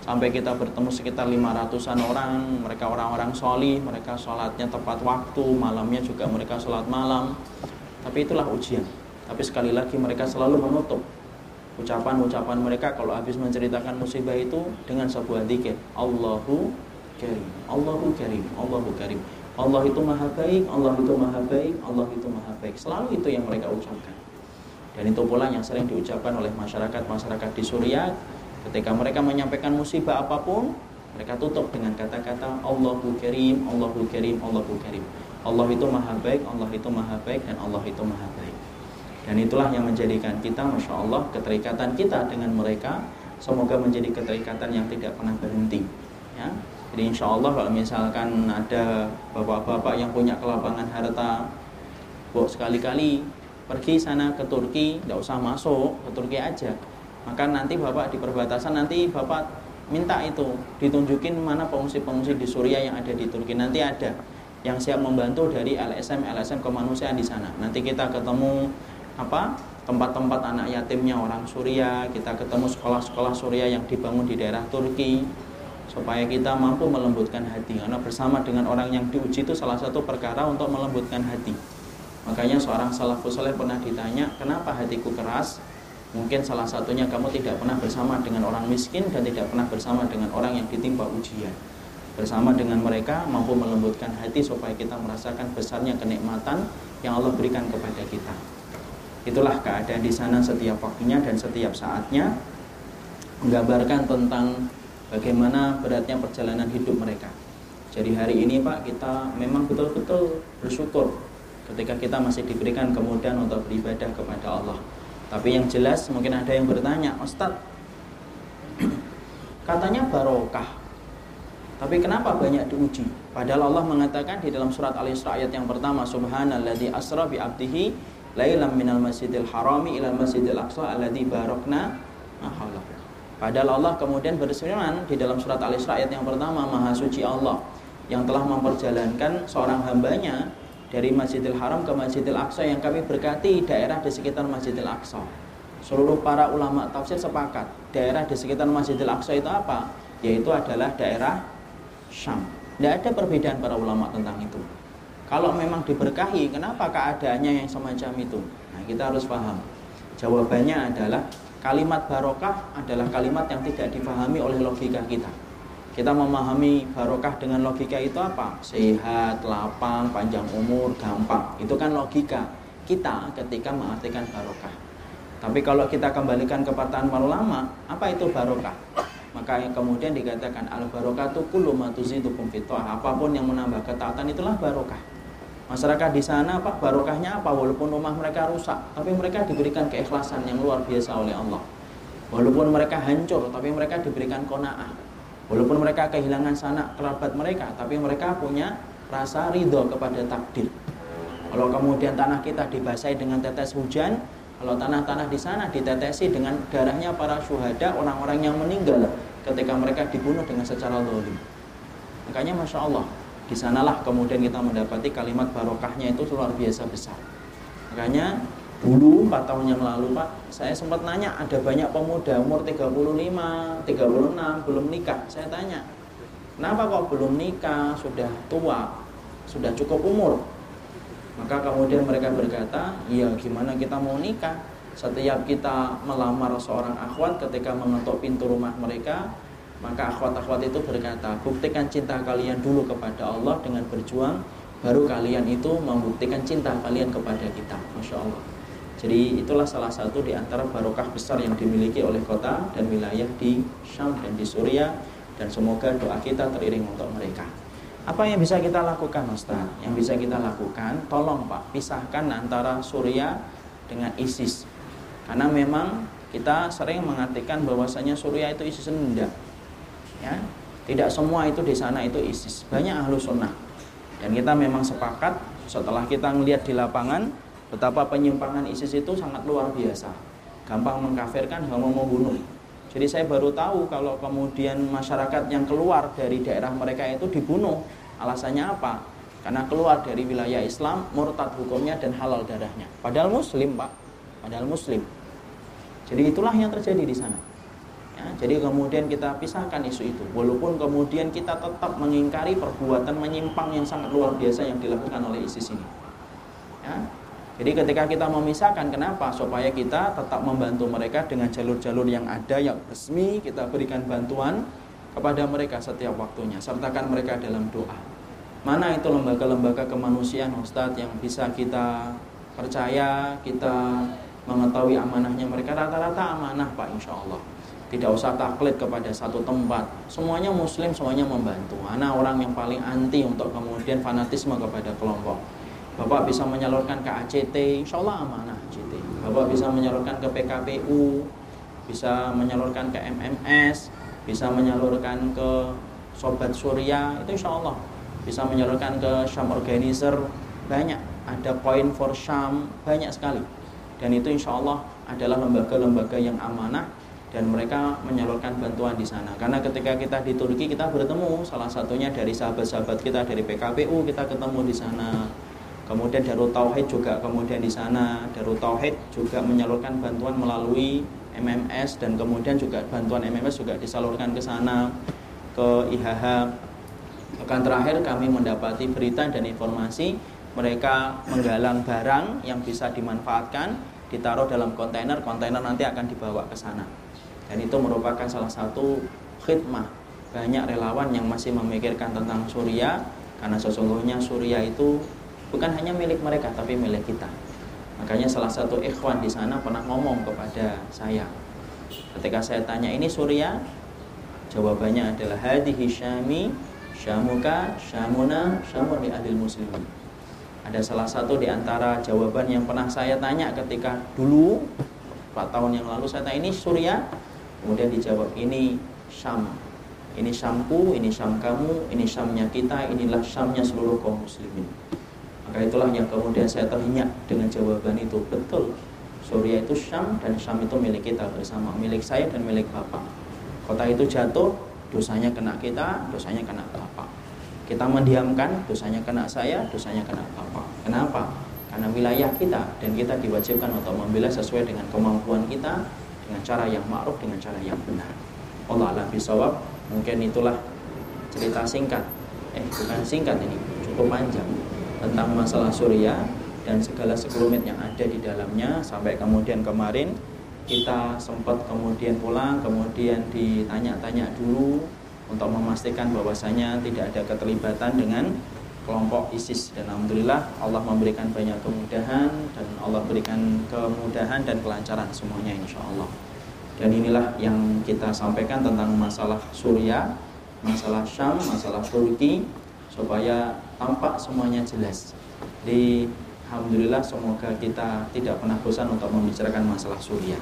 sampai kita bertemu sekitar 500-an orang. Mereka orang-orang solih, mereka sholatnya tepat waktu, malamnya juga mereka sholat malam. Tapi itulah ujian. Tapi sekali lagi mereka selalu menutup ucapan-ucapan mereka kalau habis menceritakan musibah itu dengan sebuah dzikir, Allahu Karim, Allahu Karim, Allahu Karim. Allah itu maha baik, Allah itu maha baik, Allah itu maha baik. Selalu itu yang mereka ucapkan. Dan itu pula yang sering diucapkan oleh masyarakat di Suriah. Ketika mereka menyampaikan musibah apapun, mereka tutup dengan kata-kata Allahu Karim, Allahu Karim, Allahu Karim. Allah itu maha baik, Allah itu maha baik, dan Allah itu maha baik. Dan itulah yang menjadikan kita, Masya Allah, keterikatan kita dengan mereka semoga menjadi keterikatan yang tidak pernah berhenti, ya. Jadi insya Allah kalau misalkan ada bapak-bapak yang punya kelapangan harta, sekali-kali pergi sana ke Turki, tidak usah masuk ke Turki aja. Maka nanti bapak di perbatasan, nanti bapak minta itu ditunjukin mana pengungsi-pengungsi di Suriah yang ada di Turki. Nanti ada yang siap membantu dari LSM kemanusiaan di sana. Nanti kita ketemu tempat-tempat anak yatimnya orang Suriah, kita ketemu sekolah-sekolah Suriah yang dibangun di daerah Turki, supaya kita mampu melembutkan hati. Karena bersama dengan orang yang diuji itu salah satu perkara untuk melembutkan hati. Makanya seorang salafus saleh pernah ditanya, kenapa hatiku keras? Mungkin salah satunya kamu tidak pernah bersama dengan orang miskin dan tidak pernah bersama dengan orang yang ditimpa ujian. Bersama dengan mereka mampu melembutkan hati supaya kita merasakan besarnya kenikmatan yang Allah berikan kepada kita. Itulah keadaan di sana setiap waktunya dan setiap saatnya, menggambarkan tentang bagaimana beratnya perjalanan hidup mereka. Jadi hari ini Pak, kita memang betul-betul bersyukur ketika kita masih diberikan kemudahan untuk beribadah kepada Allah. Tapi yang jelas mungkin ada yang bertanya, Ustadz, katanya barokah, tapi kenapa banyak diuji? Padahal Allah mengatakan di dalam surat Al-Isra ayat yang pertama, Subhanalladzi asra bi 'abdihi lailam minal masjidil harami ilal masjidil aqsa alladzi barakna hawla. Padahal Allah kemudian berfirman di dalam surat Al-Isra ayat yang pertama, Maha Suci Allah yang telah memperjalankan seorang hambanya dari Masjidil Haram ke Masjidil Aqsa yang kami berkati daerah di sekitar Masjidil Aqsa. Seluruh para ulama tafsir sepakat, daerah di sekitar Masjidil Aqsa itu apa? Yaitu adalah daerah Syam. Tidak ada perbedaan para ulama tentang itu. Kalau memang diberkahi, kenapa keadaannya yang semacam itu? Nah, kita harus paham. Jawabannya adalah kalimat barokah adalah kalimat yang tidak difahami oleh logika kita. Kita memahami barokah dengan logika itu apa? Sehat, lapang, panjang umur, gampang. Itu kan logika kita ketika mengartikan barokah. Tapi kalau kita kembalikan ke perkataan para ulama, apa itu barokah? Maka yang kemudian dikatakan al-barokatu kullu ma tuzidukum fit tha'ah. Apapun yang menambah ketaatan itulah barokah. Masyarakat di sana Pak, barokahnya apa? Walaupun rumah mereka rusak, tapi mereka diberikan keikhlasan yang luar biasa oleh Allah. Walaupun mereka hancur, tapi mereka diberikan qanaah. Walaupun mereka kehilangan sanak kerabat mereka, tapi mereka punya rasa ridho kepada takdir. Kalau kemudian tanah kita dibasahi dengan tetes hujan, kalau tanah-tanah di sana ditetesi dengan darahnya para syuhada, orang-orang yang meninggal ketika mereka dibunuh dengan secara zalim. Makanya Masya Allah, di sanalah kemudian kita mendapati kalimat barokahnya itu luar biasa besar. Makanya dulu 4 tahun yang lalu Pak, saya sempat nanya, ada banyak pemuda umur 35, 36 belum nikah. Saya tanya, kenapa kok belum nikah, sudah tua, sudah cukup umur? Maka kemudian mereka berkata, ya gimana kita mau nikah? Setiap kita melamar seorang akhwat, ketika mengetuk pintu rumah mereka, maka akhwat-akhwat itu berkata, buktikan cinta kalian dulu kepada Allah dengan berjuang, baru kalian itu membuktikan cinta kalian kepada kita. Masya Allah. Jadi itulah salah satu di antara barokah besar yang dimiliki oleh kota dan wilayah di Syam dan di Suriah, dan semoga doa kita teriring untuk mereka. Apa yang bisa kita lakukan Ustaz? Yang bisa kita lakukan, tolong Pak, pisahkan antara Suriah dengan ISIS. Karena memang kita sering mengartikan bahwasanya Suriah itu ISIS, enggak. Ya, tidak semua itu di sana itu ISIS. Banyak Ahlus Sunnah. Dan kita memang sepakat setelah kita melihat di lapangan betapa penyimpangan ISIS itu sangat luar biasa, gampang mengkafirkan, gampang membunuh. Jadi saya baru tahu kalau kemudian masyarakat yang keluar dari daerah mereka itu dibunuh. Alasannya apa? Karena keluar dari wilayah Islam, murtad hukumnya dan halal darahnya. Padahal muslim Pak, padahal muslim. Jadi itulah yang terjadi di sana. Ya, jadi kemudian kita pisahkan isu itu, walaupun kemudian kita tetap mengingkari perbuatan menyimpang yang sangat luar biasa yang dilakukan oleh ISIS ini. Ya, jadi ketika kita memisahkan, kenapa? Supaya kita tetap membantu mereka dengan jalur-jalur yang ada, yang resmi, kita berikan bantuan kepada mereka setiap waktunya, sertakan mereka dalam doa. Mana itu lembaga-lembaga kemanusiaan Ustadz yang bisa kita percaya, kita mengetahui amanahnya mereka? Rata-rata amanah Pak, insya Allah. Tidak usah taklid kepada satu tempat. Semuanya muslim, semuanya membantu. Mana orang yang paling anti untuk kemudian fanatisme kepada kelompok? Bapak bisa menyalurkan ke ACT, insya Allah amanah ACT. Bapak bisa menyalurkan ke PKPU, bisa menyalurkan ke MMS, bisa menyalurkan ke Sobat Surya, itu insya Allah. Bisa menyalurkan ke Syam Organizer, banyak. Ada Coin for Syam, banyak sekali. Dan itu insya Allah adalah lembaga-lembaga yang amanah, dan mereka menyalurkan bantuan di sana. Karena ketika kita di Turki, kita bertemu salah satunya dari sahabat-sahabat kita dari PKPU, kita ketemu di sana. Kemudian Darut Tauhid juga kemudian di sana. Darut Tauhid juga menyalurkan bantuan melalui MMS, dan kemudian juga bantuan MMS juga disalurkan ke sana, ke IHH. Bahkan terakhir kami mendapati berita dan informasi mereka menggalang barang yang bisa dimanfaatkan, ditaruh dalam kontainer, kontainer nanti akan dibawa ke sana. Dan itu merupakan salah satu khidmah banyak relawan yang masih memikirkan tentang Suriah, karena sesungguhnya Suriah itu bukan hanya milik mereka tapi milik kita. Makanya salah satu ikhwan di sana pernah ngomong kepada saya. Ketika saya tanya, ini Suriah? Jawabannya adalah hadihi syami, syamuka, syamuna, syamun li adil muslimin. Ada salah satu di antara jawaban yang pernah saya tanya ketika dulu 4 tahun yang lalu, saya tanya, ini Suriah? Kemudian dijawab, ini Syam, ini Syamku, ini Syam kamu, ini Syamnya kita, inilah Syamnya seluruh kaum muslimin. Maka itulah yang kemudian saya teringat dengan jawaban itu. Betul, Suriah itu Syam, dan Syam itu milik kita bersama, milik saya dan milik Bapak. Kota itu jatuh, dosanya kena kita, dosanya kena Bapak. Kita mendiamkan, dosanya kena saya, dosanya kena Bapak. Kenapa? Karena wilayah kita, dan kita diwajibkan untuk membela sesuai dengan kemampuan kita, dengan cara yang ma'ruf, dengan cara yang benar. Allah a'lam bishawab. Mungkin itulah cerita singkat, bukan singkat, ini cukup panjang, tentang masalah Suriah dan segala sekelumit yang ada di dalamnya. Sampai kemudian kemarin kita sempat kemudian pulang, kemudian ditanya-tanya dulu untuk memastikan bahwasanya tidak ada keterlibatan dengan kelompok ISIS. Dan alhamdulillah Allah memberikan banyak kemudahan, dan Allah berikan kemudahan dan kelancaran semuanya insya Allah. Dan inilah yang kita sampaikan tentang masalah Suriah, masalah Syam, masalah Turki, supaya tampak semuanya jelas. Jadi alhamdulillah semoga kita tidak pernah bosan untuk membicarakan masalah Suriah.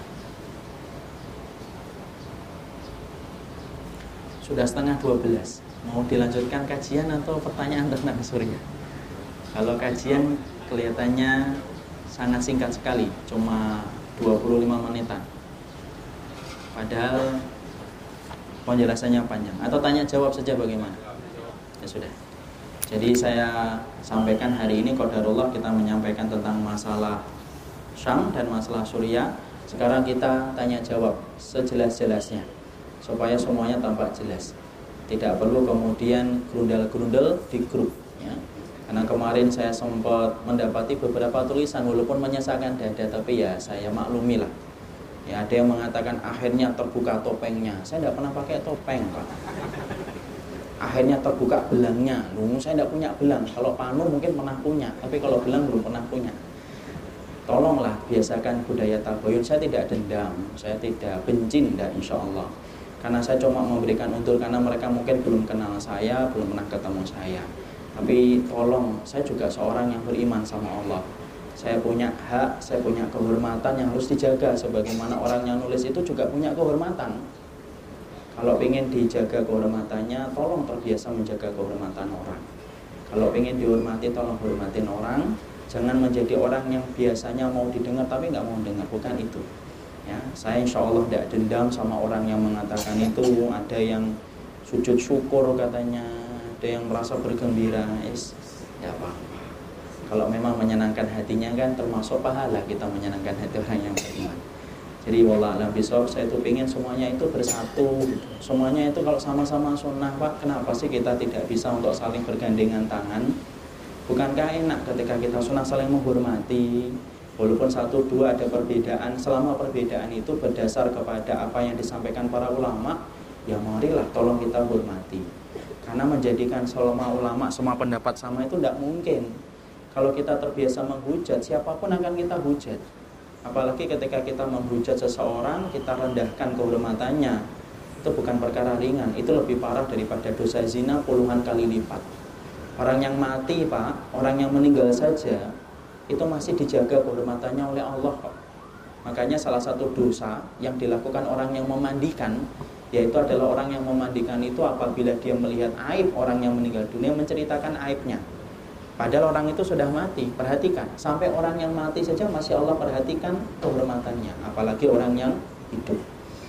Sudah setengah 12. Mau dilanjutkan kajian atau pertanyaan tentang Suriah? Kalau kajian kelihatannya sangat singkat sekali, cuma 25 menitan. Padahal penjelasannya panjang. Atau tanya jawab saja bagaimana? Ya sudah. Jadi saya sampaikan hari ini qadarullah kita menyampaikan tentang masalah Syam dan masalah Suriah. Sekarang kita tanya jawab sejelas-jelasnya, supaya semuanya tampak jelas. Tidak perlu kemudian gerundel-gerundel di grup ya. Karena kemarin saya sempat mendapati beberapa tulisan, walaupun menyesakan dada, tapi ya saya maklumi lah. Ya, ada yang mengatakan akhirnya terbuka topengnya. Saya tidak pernah pakai topeng, Pak. Akhirnya terbuka belangnya. Saya tidak punya belang. Kalau panu mungkin pernah punya, tapi kalau belang belum pernah punya. Tolonglah biasakan budaya tabayun. Saya tidak dendam, saya tidak benci, tidak, insya Allah. Karena saya cuma memberikan undur karena mereka mungkin belum kenal saya, belum pernah ketemu saya. Tapi tolong, saya juga seorang yang beriman sama Allah. Saya punya hak, saya punya kehormatan yang harus dijaga. Sebagaimana orang yang nulis itu juga punya kehormatan. Kalau ingin dijaga kehormatannya, tolong terbiasa menjaga kehormatan orang. Kalau ingin dihormati, tolong hormatin orang. Jangan menjadi orang yang biasanya mau didengar tapi nggak mau dengar, bukan itu. Ya, saya insya Allah tidak dendam sama orang yang mengatakan itu. Ada yang sujud syukur katanya, ada yang merasa bergembira. Ya apa? Kalau memang menyenangkan hatinya kan termasuk pahala kita menyenangkan hati orang yang beriman. Jadi wallah alam bisawab, saya itu pengen semuanya itu bersatu gitu. Semuanya itu kalau sama-sama sunnah Pak, kenapa sih kita tidak bisa untuk saling bergandengan tangan? Bukankah enak ketika kita sunnah saling menghormati? Walaupun satu dua ada perbedaan, selama perbedaan itu berdasar kepada apa yang disampaikan para ulama, ya marilah tolong kita hormati. Karena menjadikan semua ulama semua pendapat sama itu tidak mungkin. Kalau kita terbiasa menghujat, siapapun akan kita hujat. Apalagi ketika kita menghujat seseorang, kita rendahkan kehormatannya. Itu bukan perkara ringan, itu lebih parah daripada dosa zina puluhan kali lipat. Orang yang mati Pak, orang yang meninggal saja, itu masih dijaga kehormatannya oleh Allah Pak. Makanya salah satu dosa yang dilakukan orang yang memandikan, yaitu adalah orang yang memandikan itu apabila dia melihat aib orang yang meninggal dunia, menceritakan aibnya. Padahal orang itu sudah mati. Perhatikan, sampai orang yang mati saja masih Allah perhatikan kehormatannya, apalagi orang yang hidup.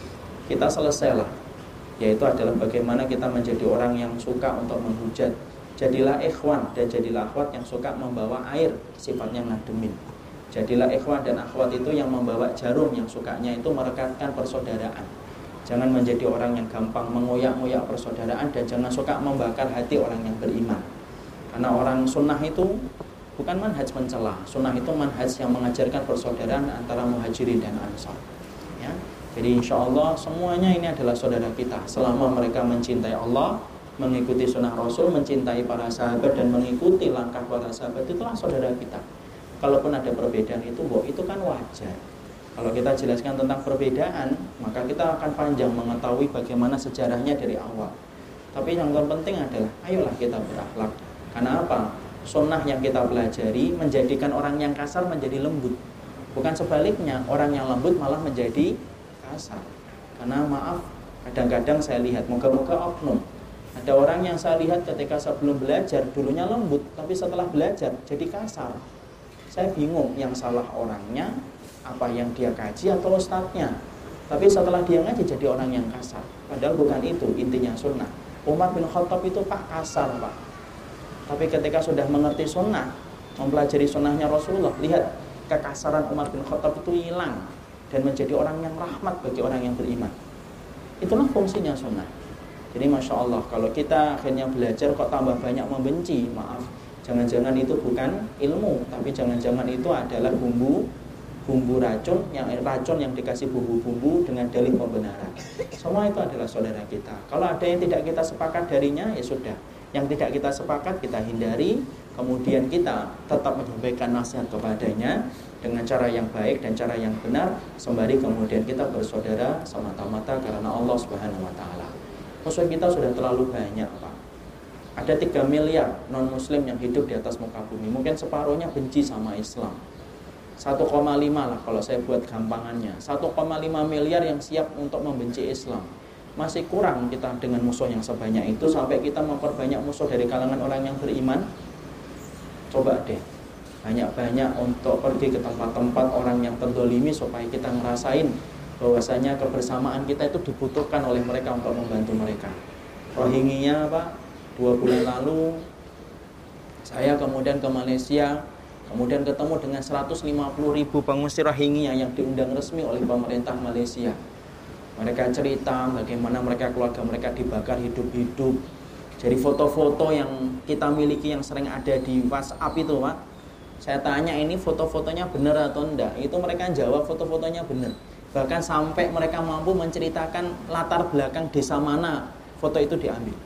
Kita selesailah, yaitu adalah bagaimana kita menjadi orang yang suka untuk menghujat. Jadilah ikhwan dan jadilah akhwat yang suka membawa air, sifatnya ngademin. Jadilah ikhwan dan akhwat itu yang membawa jarum, yang sukanya itu merekatkan persaudaraan. Jangan menjadi orang yang gampang mengoyak-ngoyak persaudaraan, dan jangan suka membakar hati orang yang beriman. Karena orang sunnah itu bukan manhaj mencela. Sunnah itu manhaj yang mengajarkan persaudaraan antara muhajirin dan ansar ya. Jadi insya Allah semuanya ini adalah saudara kita. Selama mereka mencintai Allah, mengikuti sunnah Rasul, mencintai para sahabat dan mengikuti langkah para sahabat, itulah saudara kita. Kalaupun ada perbedaan itu, itu kan wajar. Kalau kita jelaskan tentang perbedaan, maka kita akan panjang mengetahui bagaimana sejarahnya dari awal. Tapi yang terpenting adalah ayolah kita berakhlak. Karena apa? Sunnah yang kita pelajari menjadikan orang yang kasar menjadi lembut. Bukan sebaliknya, orang yang lembut malah menjadi kasar. Karena maaf, kadang-kadang saya lihat, moga-moga oknum, ada orang yang saya lihat ketika sebelum belajar dulunya lembut, tapi setelah belajar jadi kasar. Saya bingung, yang salah orangnya, apa yang dia kaji atau ustadznya. Tapi setelah dia ngaji jadi orang yang kasar. Padahal bukan itu intinya sunnah. Umar bin Khattab itu Pak kasar Pak. Tapi ketika sudah mengerti sunnah, mempelajari sunnahnya Rasulullah, lihat kekasaran Umar bin Khattab itu hilang dan menjadi orang yang rahmat bagi orang yang beriman. Itulah fungsinya sunnah. Jadi Masya Allah, kalau kita akhirnya belajar kok tambah banyak membenci, maaf, jangan-jangan itu bukan ilmu, tapi jangan-jangan itu adalah bumbu racun yang dikasih bumbu-bumbu dengan dalih pembenaran. Semua itu adalah saudara kita. Kalau ada yang tidak kita sepakat darinya, ya sudah. Yang tidak kita sepakat kita hindari, kemudian kita tetap menyampaikan nasihat kepadanya dengan cara yang baik dan cara yang benar, sembari kemudian kita bersaudara semata-mata karena Allah Subhanahu wa taala. Musuh kita sudah terlalu banyak, Pak. Ada 3 miliar non-muslim yang hidup di atas muka bumi. Mungkin separuhnya benci sama Islam. 1,5 lah kalau saya buat gampangannya. 1,5 miliar yang siap untuk membenci Islam. Masih kurang kita dengan musuh yang sebanyak itu sampai kita memperbanyak musuh dari kalangan orang yang beriman. Coba deh, banyak-banyak untuk pergi ke tempat-tempat orang yang terdolimi supaya kita ngerasain bahwasanya kebersamaan kita itu dibutuhkan oleh mereka untuk membantu mereka. Rohingya Pak, 2 bulan lalu saya kemudian ke Malaysia, kemudian ketemu dengan 150.000 pengungsi Rohingya yang diundang resmi oleh pemerintah Malaysia. Mereka cerita bagaimana keluarga mereka dibakar hidup-hidup. Jadi foto-foto yang kita miliki yang sering ada di WhatsApp itu Pak, saya tanya ini foto-fotonya benar atau enggak, itu mereka jawab foto-fotonya benar. Bahkan sampai mereka mampu menceritakan latar belakang desa mana foto itu diambil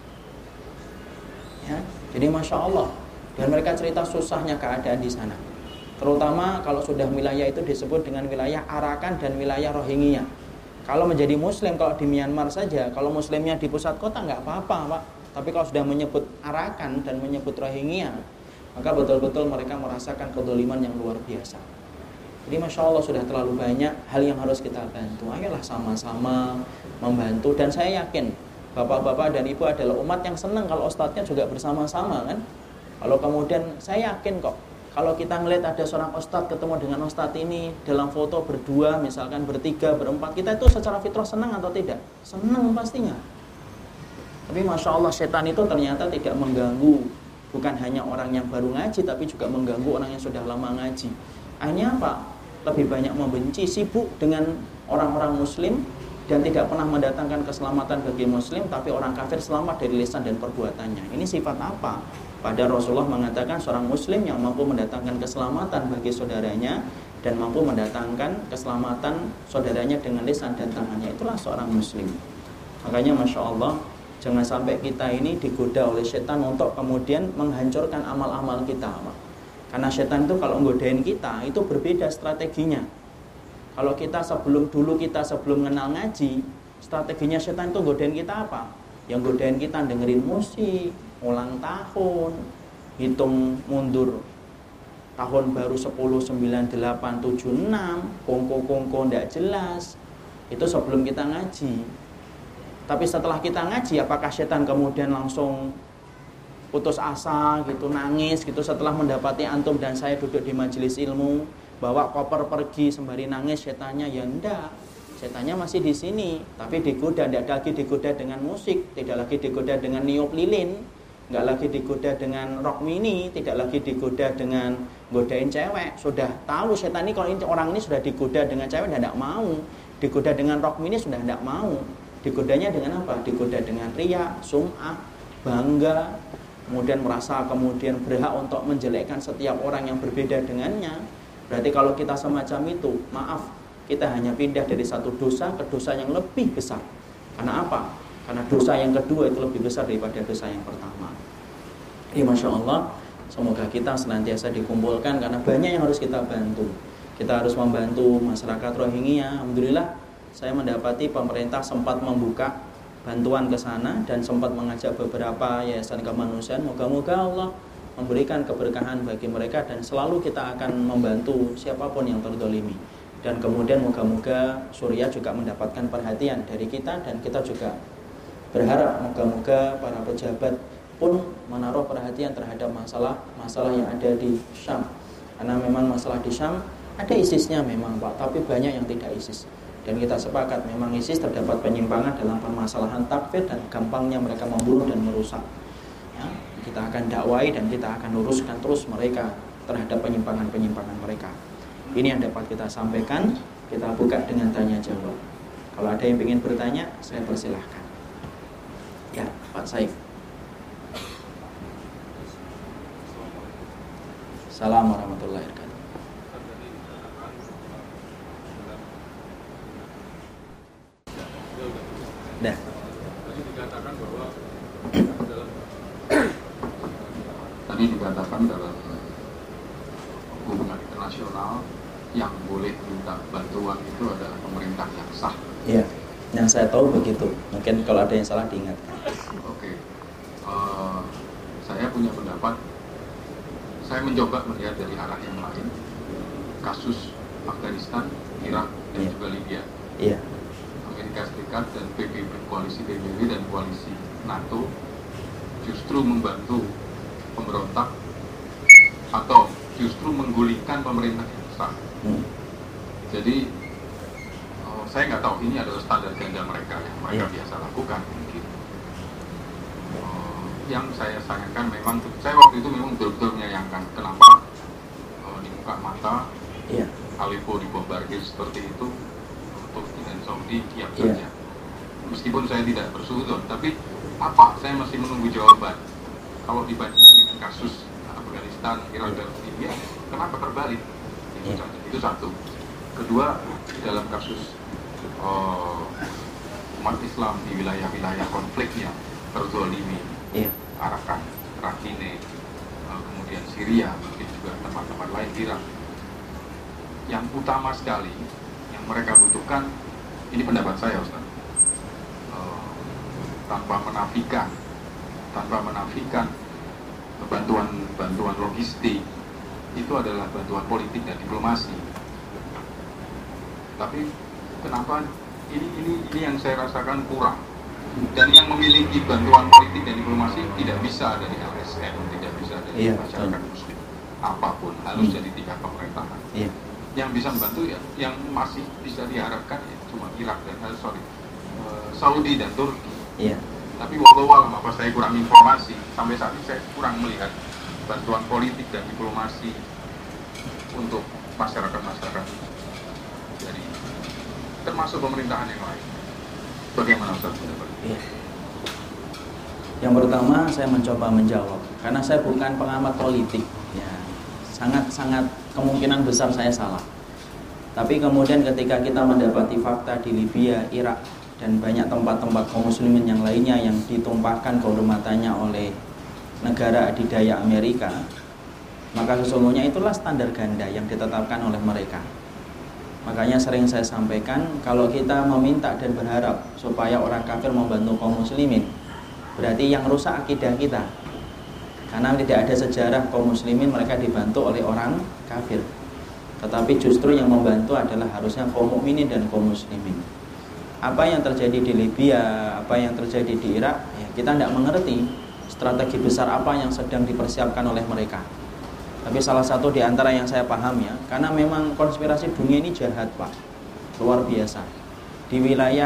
ya. Jadi Masya Allah. Dan mereka cerita susahnya keadaan di sana, terutama kalau sudah wilayah itu disebut dengan wilayah Arakan dan wilayah Rohingya. Kalau menjadi muslim, kalau di Myanmar saja, kalau muslimnya di pusat kota nggak apa-apa Pak. Tapi kalau sudah menyebut Arakan dan menyebut Rohingya, maka betul-betul mereka merasakan kedoliman yang luar biasa. Jadi Masya Allah sudah terlalu banyak hal yang harus kita bantu. Ayolah sama-sama membantu. Dan saya yakin bapak-bapak dan ibu adalah umat yang senang kalau ustadznya juga bersama-sama kan. Kalau kemudian saya yakin kok, kalau kita ngelihat ada seorang ustadz ketemu dengan ustadz ini dalam foto berdua, misalkan bertiga, berempat, kita itu secara fitrah senang atau tidak? Senang pastinya. Tapi Masya Allah setan itu ternyata tidak mengganggu, bukan hanya orang yang baru ngaji, tapi juga mengganggu orang yang sudah lama ngaji. Akhirnya apa? lebih banyak membenci, sibuk dengan orang-orang muslim, dan tidak pernah mendatangkan keselamatan bagi muslim, tapi orang kafir selamat dari lisan dan perbuatannya. Ini sifat apa? Padahal Rasulullah mengatakan seorang muslim yang mampu mendatangkan keselamatan bagi saudaranya dan mampu mendatangkan keselamatan saudaranya dengan lisan dan tangannya, itulah seorang muslim. Makanya Masya Allah, jangan sampai kita ini digoda oleh setan untuk kemudian menghancurkan amal-amal kita, Pak. Karena setan itu kalau nggodain kita itu berbeda strateginya. Kalau kita sebelum kenal ngaji, strateginya setan itu godain kita apa? Yang godain kita dengerin musik, ulang tahun, hitung mundur tahun baru 10, 9, 8, 7, 6, kongko-kongko ndak jelas. Itu sebelum kita ngaji. Tapi setelah kita ngaji, apakah setan kemudian langsung putus asa gitu, nangis gitu setelah mendapati antum dan saya duduk di majelis ilmu, bawa koper pergi sembari nangis setannya? Ya enggak. Setannya masih di sini, tapi digoda, tidak lagi digoda dengan musik, tidak lagi digoda dengan niup lilin, nggak lagi digoda dengan rock mini, tidak lagi digoda dengan godain cewek. Sudah tahu setan ini kalau orang ini sudah digoda dengan cewek tidak mau, digoda dengan rock mini sudah tidak mau. Digodanya dengan apa? Digoda dengan riya, sum'ah, bangga, kemudian merasa kemudian berhak untuk menjelekkan setiap orang yang berbeda dengannya. Berarti kalau kita semacam itu, maaf, kita hanya pindah dari satu dosa ke dosa yang lebih besar. Karena apa? Karena dosa yang kedua itu lebih besar daripada dosa yang pertama. Jadi Masya Allah, semoga kita senantiasa dikumpulkan, karena banyak yang harus kita bantu. Kita harus membantu masyarakat Rohingya. Alhamdulillah, saya mendapati pemerintah sempat membuka bantuan ke sana dan sempat mengajak beberapa yayasan kemanusiaan. Moga-moga Allah memberikan keberkahan bagi mereka dan selalu kita akan membantu siapapun yang terdolimi. Dan kemudian moga-moga Suriah juga mendapatkan perhatian dari kita, dan kita juga berharap moga-moga para pejabat pun menaruh perhatian terhadap masalah yang ada di Syam. Karena memang masalah di Syam ada ISIS-nya memang Pak, tapi banyak yang tidak ISIS. Dan kita sepakat memang ISIS terdapat penyimpangan dalam permasalahan takfir dan gampangnya mereka membunuh dan merusak. Ya, kita akan dakwai dan kita akan luruskan terus mereka terhadap penyimpangan-penyimpangan mereka. Ini yang dapat kita sampaikan. Kita buka dengan tanya jawab. Kalau ada yang ingin bertanya, saya persilahkan. Ya, Pak Saif. Assalamualaikum warahmatullahi wabarakatuh. Dah. Tadi dikatakan dalam hubungan internasional yang boleh minta bantuan itu adalah pemerintah yang sah. Iya, yang saya tahu begitu. Mungkin kalau ada yang salah diingatkan. Oke. Saya punya pendapat. Saya mencoba melihat dari arah yang lain. Kasus Afghanistan, Irak, dan juga Libya. Iya. Amerika Serikat dan PBB, koalisi PBB dan koalisi NATO justru membantu pemberontak atau justru menggulingkan pemerintah yang sah. Jadi saya nggak tahu ini adalah standar ganda mereka yang mereka biasa lakukan mungkin. Yang saya sayangkan memang, saya waktu itu memang betul-betul menyayangkan kenapa di muka mata Aleppo dibombardir seperti itu. Turki dan Saudi kiap saja. Meskipun saya tidak bersuhudon, tapi apa? Saya masih menunggu jawaban. Kalau dibandingkan dengan kasus Afghanistan, Irak dan Libya, kenapa terbalik? Itu satu. Kedua, dalam kasus umat Islam di wilayah-wilayah konfliknya terzolimi, Arakan, Rakhine, kemudian Syria, mungkin juga tempat-tempat lain, Irak. Yang utama sekali mereka butuhkan, ini pendapat saya Ustaz, tanpa menafikan bantuan logistik, itu adalah bantuan politik dan diplomasi. Tapi kenapa ini yang saya rasakan kurang, dan yang memiliki bantuan politik dan diplomasi tidak bisa dari LSM, tidak bisa dari masyarakat muslim, apapun harus jadi tingkat pemerintahan. Yang bisa membantu ya, yang masih bisa diharapkan ya cuma Irak dan Saudi dan Turki. Tapi wallahualam, apa saya kurang informasi, sampai saat ini saya kurang melihat bantuan politik dan diplomasi untuk masyarakat termasuk pemerintahan yang lain. Bagaimana Ustaz? Iya. Yang pertama saya mencoba menjawab, karena saya bukan pengamat politik, ya, sangat kemungkinan besar saya salah. Tapi kemudian ketika kita mendapati fakta di Libya, Irak, dan banyak tempat-tempat kaum muslimin yang lainnya yang ditumpahkan kehormatannya oleh negara adidaya Amerika, maka sesungguhnya itulah standar ganda yang ditetapkan oleh mereka. Makanya sering saya sampaikan, kalau kita meminta dan berharap supaya orang kafir membantu kaum muslimin, berarti yang rusak akidah kita. Karena tidak ada sejarah kaum muslimin mereka dibantu oleh orang kafir. Tetapi justru yang membantu adalah harusnya kaum mukminin dan kaum muslimin. Apa yang terjadi di Libya, apa yang terjadi di Irak, ya, kita tidak mengerti strategi besar apa yang sedang dipersiapkan oleh mereka. Tapi salah satu di antara yang saya paham, ya, karena memang konspirasi dunia ini jahat, Pak, luar biasa. Di wilayah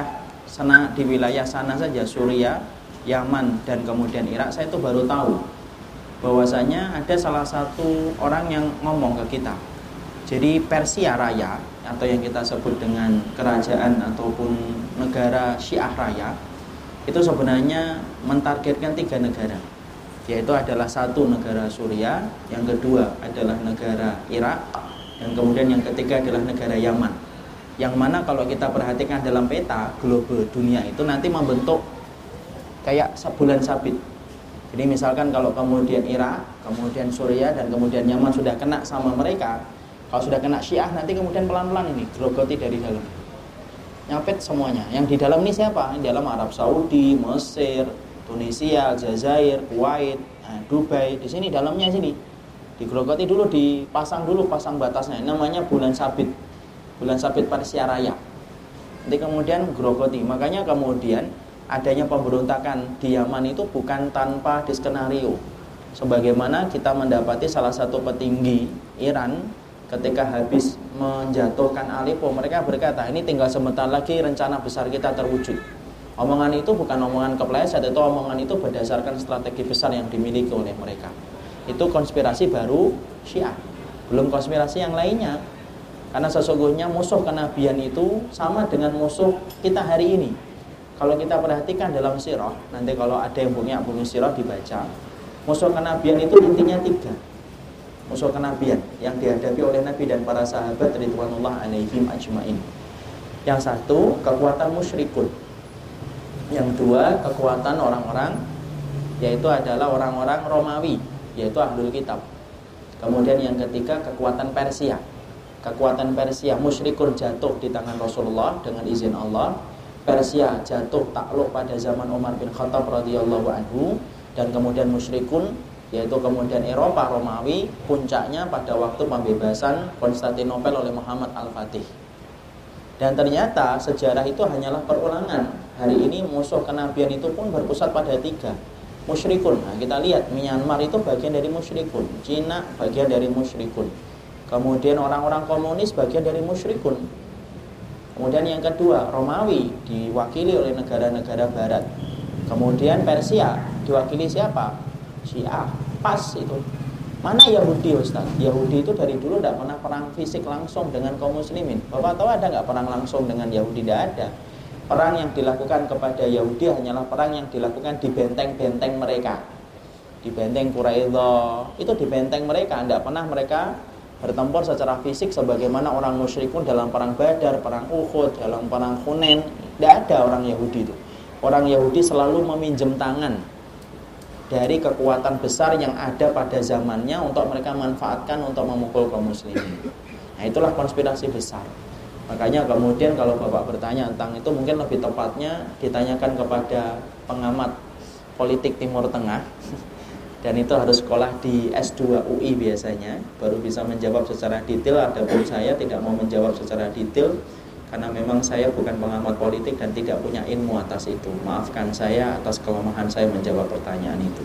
sana saja, Suriah, Yaman, dan kemudian Irak, saya itu baru tahu bahwasanya ada salah satu orang yang ngomong ke kita. Jadi Persia Raya, atau yang kita sebut dengan kerajaan ataupun negara Syiah Raya, itu sebenarnya mentargetkan 3 negara, yaitu adalah satu negara Suriah, yang kedua adalah negara Irak, dan kemudian yang ketiga adalah negara Yaman. Yang mana kalau kita perhatikan dalam peta global dunia itu nanti membentuk kayak bulan sabit. Jadi misalkan kalau kemudian Irak, kemudian Suriah, dan kemudian Yaman sudah kena sama mereka, kalau sudah kena Syiah, nanti kemudian pelan-pelan ini grogoti dari dalam, nyapit semuanya. Yang di dalam ini siapa? Yang di dalam Arab Saudi, Mesir, Tunisia, Aljazair, Kuwait, Dubai. Di sini dalamnya sini digrogoti dulu, pasang batasnya. Namanya bulan sabit Persia Raya. Nanti kemudian grogoti. Makanya kemudian adanya pemberontakan di Yaman itu bukan tanpa diskenario. Sebagaimana kita mendapati salah satu petinggi Iran ketika habis menjatuhkan Aleppo, mereka berkata, ini tinggal sebentar lagi rencana besar kita terwujud. Omongan itu bukan omongan kepleset, itu omongan itu berdasarkan strategi besar yang dimiliki oleh mereka. Itu konspirasi baru Syiah, belum konspirasi yang lainnya. Karena sesungguhnya musuh kenabian itu sama dengan musuh kita hari ini. Kalau kita perhatikan dalam sirah, nanti kalau ada yang punya buku sirah dibaca, musuh kenabian itu intinya 3. Musuh kenabian yang dihadapi oleh Nabi dan para sahabat ridwanullah alaihim ajmain. Yang satu, kekuatan musyrikun. Yang dua, kekuatan orang-orang, yaitu adalah orang-orang Romawi, yaitu ahlul kitab. Kemudian yang ketiga, kekuatan Persia. Kekuatan Persia, musyrikun jatuh di tangan Rasulullah dengan izin Allah. Persia jatuh takluk pada zaman Umar bin Khattab radhiyallahu anhu, dan kemudian musyrikun, yaitu kemudian Eropa Romawi, puncaknya pada waktu pembebasan Konstantinopel oleh Muhammad Al-Fatih. Dan ternyata sejarah itu hanyalah perulangan. Hari ini musuh kenabian itu pun berpusat pada 3, musyrikun. Nah, kita lihat Myanmar itu bagian dari musyrikun, Cina bagian dari musyrikun, kemudian orang-orang komunis bagian dari musyrikun. Kemudian yang kedua, Romawi diwakili oleh negara-negara barat. Kemudian Persia diwakili siapa? Syiah. Pas itu. Mana Yahudi, Ustaz? Yahudi itu dari dulu tidak pernah perang fisik langsung dengan kaum muslimin. Bapak tahu ada nggak perang langsung dengan Yahudi? Tidak ada. Perang yang dilakukan kepada Yahudi hanyalah perang yang dilakukan di benteng-benteng mereka. Di benteng Quraidah, itu di benteng mereka. Tidak pernah mereka bertempur secara fisik sebagaimana orang musyrikun dalam perang Badar, perang Uhud, dalam perang Hunain. Tidak ada orang Yahudi itu. Orang Yahudi selalu meminjam tangan dari kekuatan besar yang ada pada zamannya untuk mereka manfaatkan untuk memukul kaum muslimin. Nah, itulah konspirasi besar. Makanya kemudian kalau Bapak bertanya tentang itu, mungkin lebih tepatnya ditanyakan kepada pengamat politik Timur Tengah. Dan itu harus sekolah di S2 UI biasanya, baru bisa menjawab secara detail. Adapun saya tidak mau menjawab secara detail, karena memang saya bukan pengamat politik dan tidak punya ilmu atas itu. Maafkan saya atas kelemahan saya menjawab pertanyaan itu.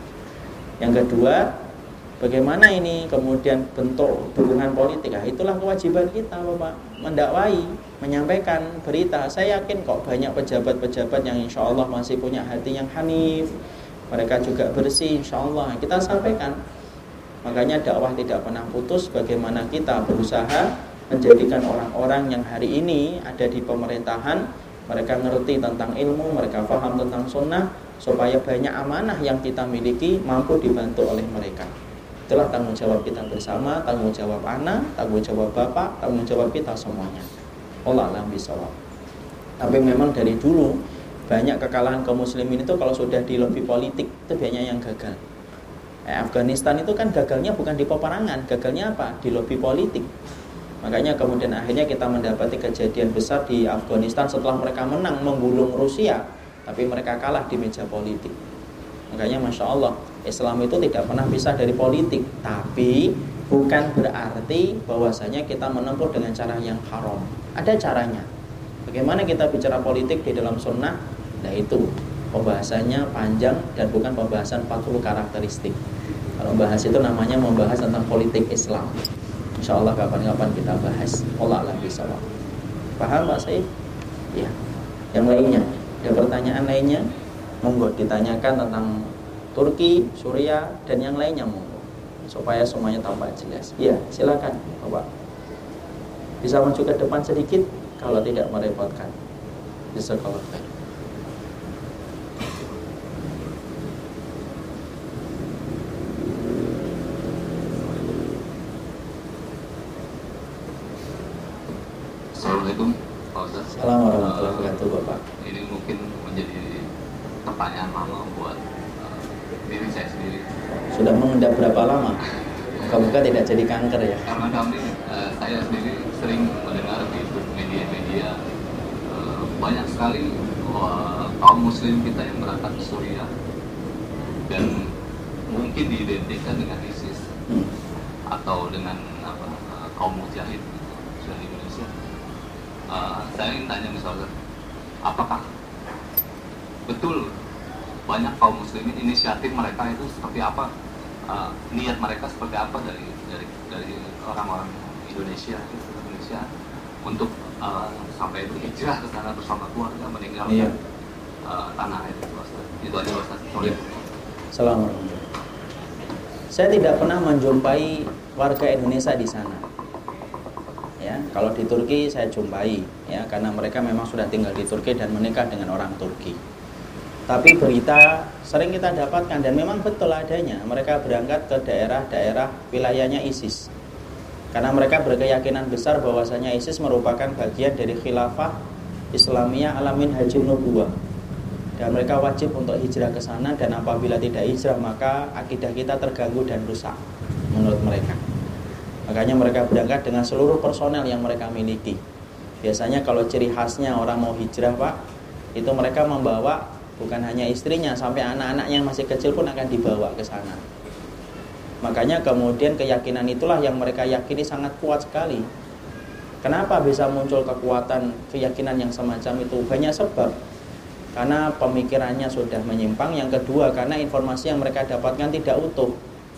Yang kedua, bagaimana ini kemudian bentuk dukungan politik? Nah, itulah kewajiban kita, Bapak, mendakwai, menyampaikan berita. Saya yakin kok banyak pejabat-pejabat yang insya Allah masih punya hati yang hanif, mereka juga bersih, insya Allah. Kita sampaikan. Makanya dakwah tidak pernah putus. Bagaimana kita berusaha menjadikan orang-orang yang hari ini ada di pemerintahan, mereka ngerti tentang ilmu, mereka paham tentang sunnah, supaya banyak amanah yang kita miliki mampu dibantu oleh mereka. Itulah tanggung jawab kita bersama, tanggung jawab anak, tanggung jawab bapak, tanggung jawab kita semuanya. Wallahu a'lam bishawab. Tapi memang dari dulu banyak kekalahan kaum muslimin itu kalau sudah di lobi politik itu banyak yang gagal. Afghanistan itu kan gagalnya bukan di peperangan, gagalnya apa? Di lobi politik. Makanya kemudian akhirnya kita mendapati kejadian besar di Afghanistan setelah mereka menang menggulung Rusia, tapi mereka kalah di meja politik. Makanya Masya Allah, Islam itu tidak pernah pisah dari politik. Tapi bukan berarti bahwasanya kita menempuh dengan cara yang haram. Ada caranya. Bagaimana kita bicara politik di dalam sunnah? Nah itu pembahasannya panjang dan bukan pembahasan 40 karakteristik. Kalau bahas itu namanya membahas tentang politik Islam. Insya Allah kapan-kapan kita bahas. Allah alam bishawab. Paham Pak Said? Ya. Yang lainnya, ada pertanyaan lainnya? Monggo ditanyakan tentang Turki, Suriah dan yang lainnya monggo. Supaya semuanya tampak jelas. Ya, silakan Bapak. Bisa maju ke depan sedikit kalau tidak merepotkan. Jazakallahu khair. Assalamualaikum Pak Ustaz. Assalamualaikum warahmatullahi wabarakatuh Bapak. Ini mungkin menjadi pertanyaan lama buat diri saya sendiri. Sudah mengendap berapa lama? Moga-moga tidak jadi kanker ya. Karena saya sendiri sering mendengar di media-media banyak sekali kaum muslim kita yang berangkat ke Suriah dan mungkin diidentikan dengan ISIS atau dengan kaum mujahid di Indonesia. Saya ingin tanya misalnya, apakah betul banyak kaum muslimin inisiatif mereka itu seperti apa, niat mereka seperti apa dari orang-orang Indonesia untuk sampai berhijrah ke sana bersama keluarga meninggalkan tanah air itu. Itu aja Ustaz. Assalamualaikum. Saya tidak pernah menjumpai warga Indonesia di sana. Ya, kalau di Turki saya jumpai, ya, karena mereka memang sudah tinggal di Turki dan menikah dengan orang Turki. Tapi berita sering kita dapatkan dan memang betul adanya, mereka berangkat ke daerah-daerah wilayahnya ISIS. Karena mereka berkeyakinan besar bahwasanya ISIS merupakan bagian dari khilafah Islamiyah alamin haji nubuwah. Dan mereka wajib untuk hijrah ke sana, dan apabila tidak hijrah maka akidah kita terganggu dan rusak menurut mereka. Makanya mereka berangkat dengan seluruh personel yang mereka miliki. Biasanya kalau ciri khasnya orang mau hijrah Pak, itu mereka membawa bukan hanya istrinya, sampai anak-anaknya yang masih kecil pun akan dibawa ke sana. Makanya kemudian keyakinan itulah yang mereka yakini sangat kuat sekali. Kenapa bisa muncul kekuatan keyakinan yang semacam itu? Banyak sebab. Karena pemikirannya sudah menyimpang. Yang kedua, karena informasi yang mereka dapatkan tidak utuh.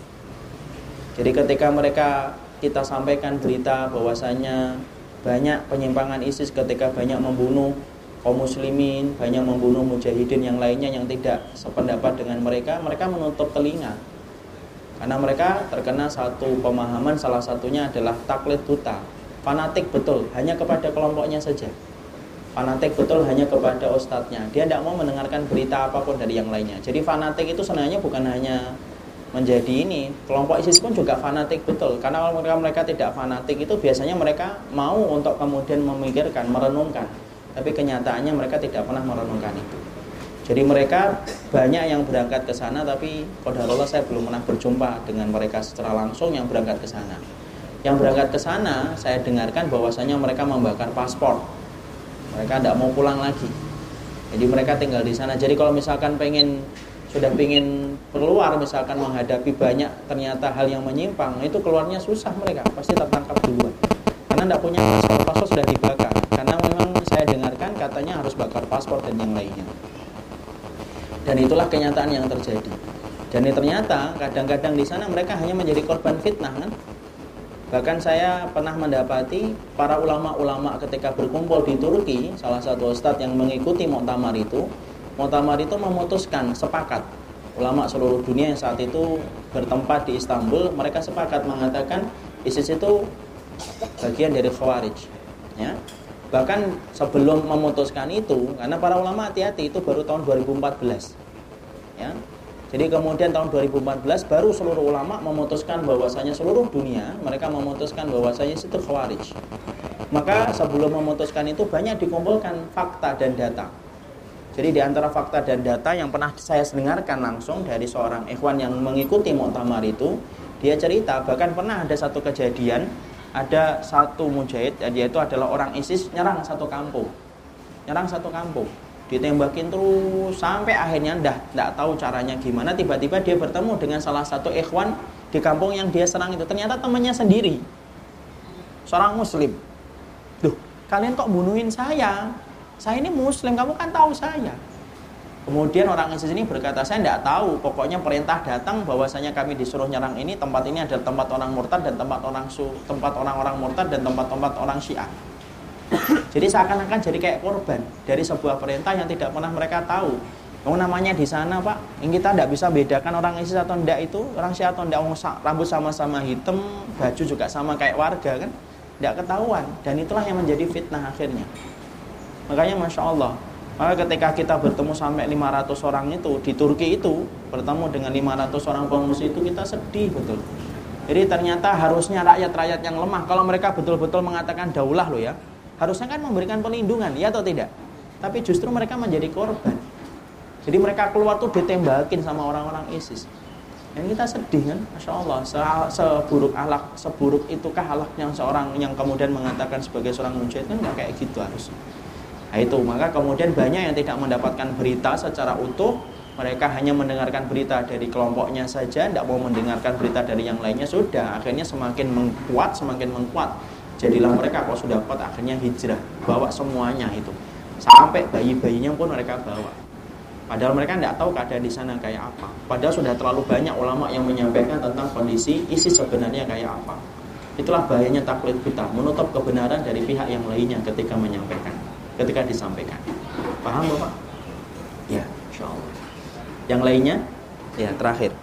Jadi ketika kita sampaikan berita bahwasanya banyak penyimpangan ISIS, ketika banyak membunuh kaum muslimin, banyak membunuh mujahidin yang lainnya yang tidak sependapat dengan mereka, mereka menutup telinga. Karena mereka terkena satu pemahaman, salah satunya adalah taklid buta. Fanatik betul, hanya kepada kelompoknya saja. Fanatik betul hanya kepada ustadznya. Dia tidak mau mendengarkan berita apapun dari yang lainnya. Jadi fanatik itu sebenarnya bukan hanya menjadi ini, kelompok ISIS pun juga fanatik betul. Karena kalau mereka tidak fanatik itu biasanya mereka mau untuk kemudian memikirkan, merenungkan. Tapi kenyataannya mereka tidak pernah merenungkan itu. Jadi mereka banyak yang berangkat ke sana, tapi qadarullah saya belum pernah berjumpa dengan mereka secara langsung yang berangkat ke sana. Yang berangkat ke sana saya dengarkan bahwasanya mereka membakar paspor. Mereka tidak mau pulang lagi. Jadi mereka tinggal di sana. Jadi kalau misalkan sudah ingin keluar, misalkan menghadapi banyak ternyata hal yang menyimpang, itu keluarnya susah, mereka pasti tertangkap duluan. Karena tidak punya paspor sudah dibakar. Karena memang saya dengarkan katanya harus bakar paspor dan yang lainnya. Dan itulah kenyataan yang terjadi. Dan ternyata kadang-kadang di sana mereka hanya menjadi korban fitnah kan. Bahkan saya pernah mendapati para ulama-ulama ketika berkumpul di Turki, salah satu ustadz yang mengikuti muktamar itu memutuskan sepakat. Ulama seluruh dunia yang saat itu bertempat di Istanbul, mereka sepakat mengatakan ISIS itu bagian dari Khawarij, ya. Bahkan sebelum memutuskan itu, karena para ulama hati-hati, itu baru tahun 2014, ya. Jadi kemudian tahun 2014 baru seluruh ulama memutuskan bahwasanya seluruh dunia mereka memutuskan bahwasanya itu Khawarij. Maka sebelum memutuskan itu banyak dikumpulkan fakta dan data. Jadi di antara fakta dan data yang pernah saya dengarkan langsung dari seorang ikhwan yang mengikuti muktamar itu, dia cerita bahkan pernah ada satu kejadian, ada satu mujahid, yaitu adalah orang ISIS nyerang satu kampung, ditembakin terus sampai akhirnya tidak tahu caranya gimana. Tiba-tiba dia bertemu dengan salah satu ikhwan di kampung yang dia serang itu, ternyata temannya sendiri, seorang muslim. Duh, kalian kok bunuhin saya ini muslim, kamu kan tahu saya. Kemudian orang ISIS ini berkata, saya tidak tahu, pokoknya perintah datang bahwasanya kami disuruh nyerang ini, tempat ini adalah tempat orang murtad dan tempat orang murtad dan tempat orang Syiah. Jadi seakan-akan jadi kayak korban dari sebuah perintah yang tidak pernah mereka tahu. Yang namanya di sana, Pak, yang kita tidak bisa bedakan orang ISIS atau tidak itu, orang Syiah atau tidak, rambut sama-sama hitam, baju juga sama kayak warga kan, tidak ketahuan. Dan itulah yang menjadi fitnah akhirnya. Makanya Masya Allah, maka ketika kita bertemu sampai 500 orang itu di Turki itu, bertemu dengan 500 orang pengungsi itu, kita sedih betul. Jadi ternyata harusnya rakyat-rakyat yang lemah, kalau mereka betul-betul mengatakan daulah loh ya, harusnya kan memberikan perlindungan, ya atau tidak? Tapi justru mereka menjadi korban. Jadi mereka keluar tuh ditembakin sama orang-orang ISIS. Dan kita sedih kan, Masya Allah, seburuk itukah akhlak yang seorang yang kemudian mengatakan sebagai seorang mujahid kan nggak kayak gitu harusnya. Nah itu, maka kemudian banyak yang tidak mendapatkan berita secara utuh. Mereka hanya mendengarkan berita dari kelompoknya saja, tidak mau mendengarkan berita dari yang lainnya. Sudah, akhirnya semakin mengkuat. Jadilah mereka kalau sudah kuat akhirnya hijrah, bawa semuanya itu, sampai bayi-bayinya pun mereka bawa. Padahal mereka tidak tahu keadaan di sana kayak apa. Padahal sudah terlalu banyak ulama yang menyampaikan tentang kondisi ISIS sebenarnya kayak apa. Itulah bahayanya taklid buta, menutup kebenaran dari pihak yang lainnya ketika disampaikan. Paham Bapak? Ya, insyaallah. Yang lainnya, ya terakhir.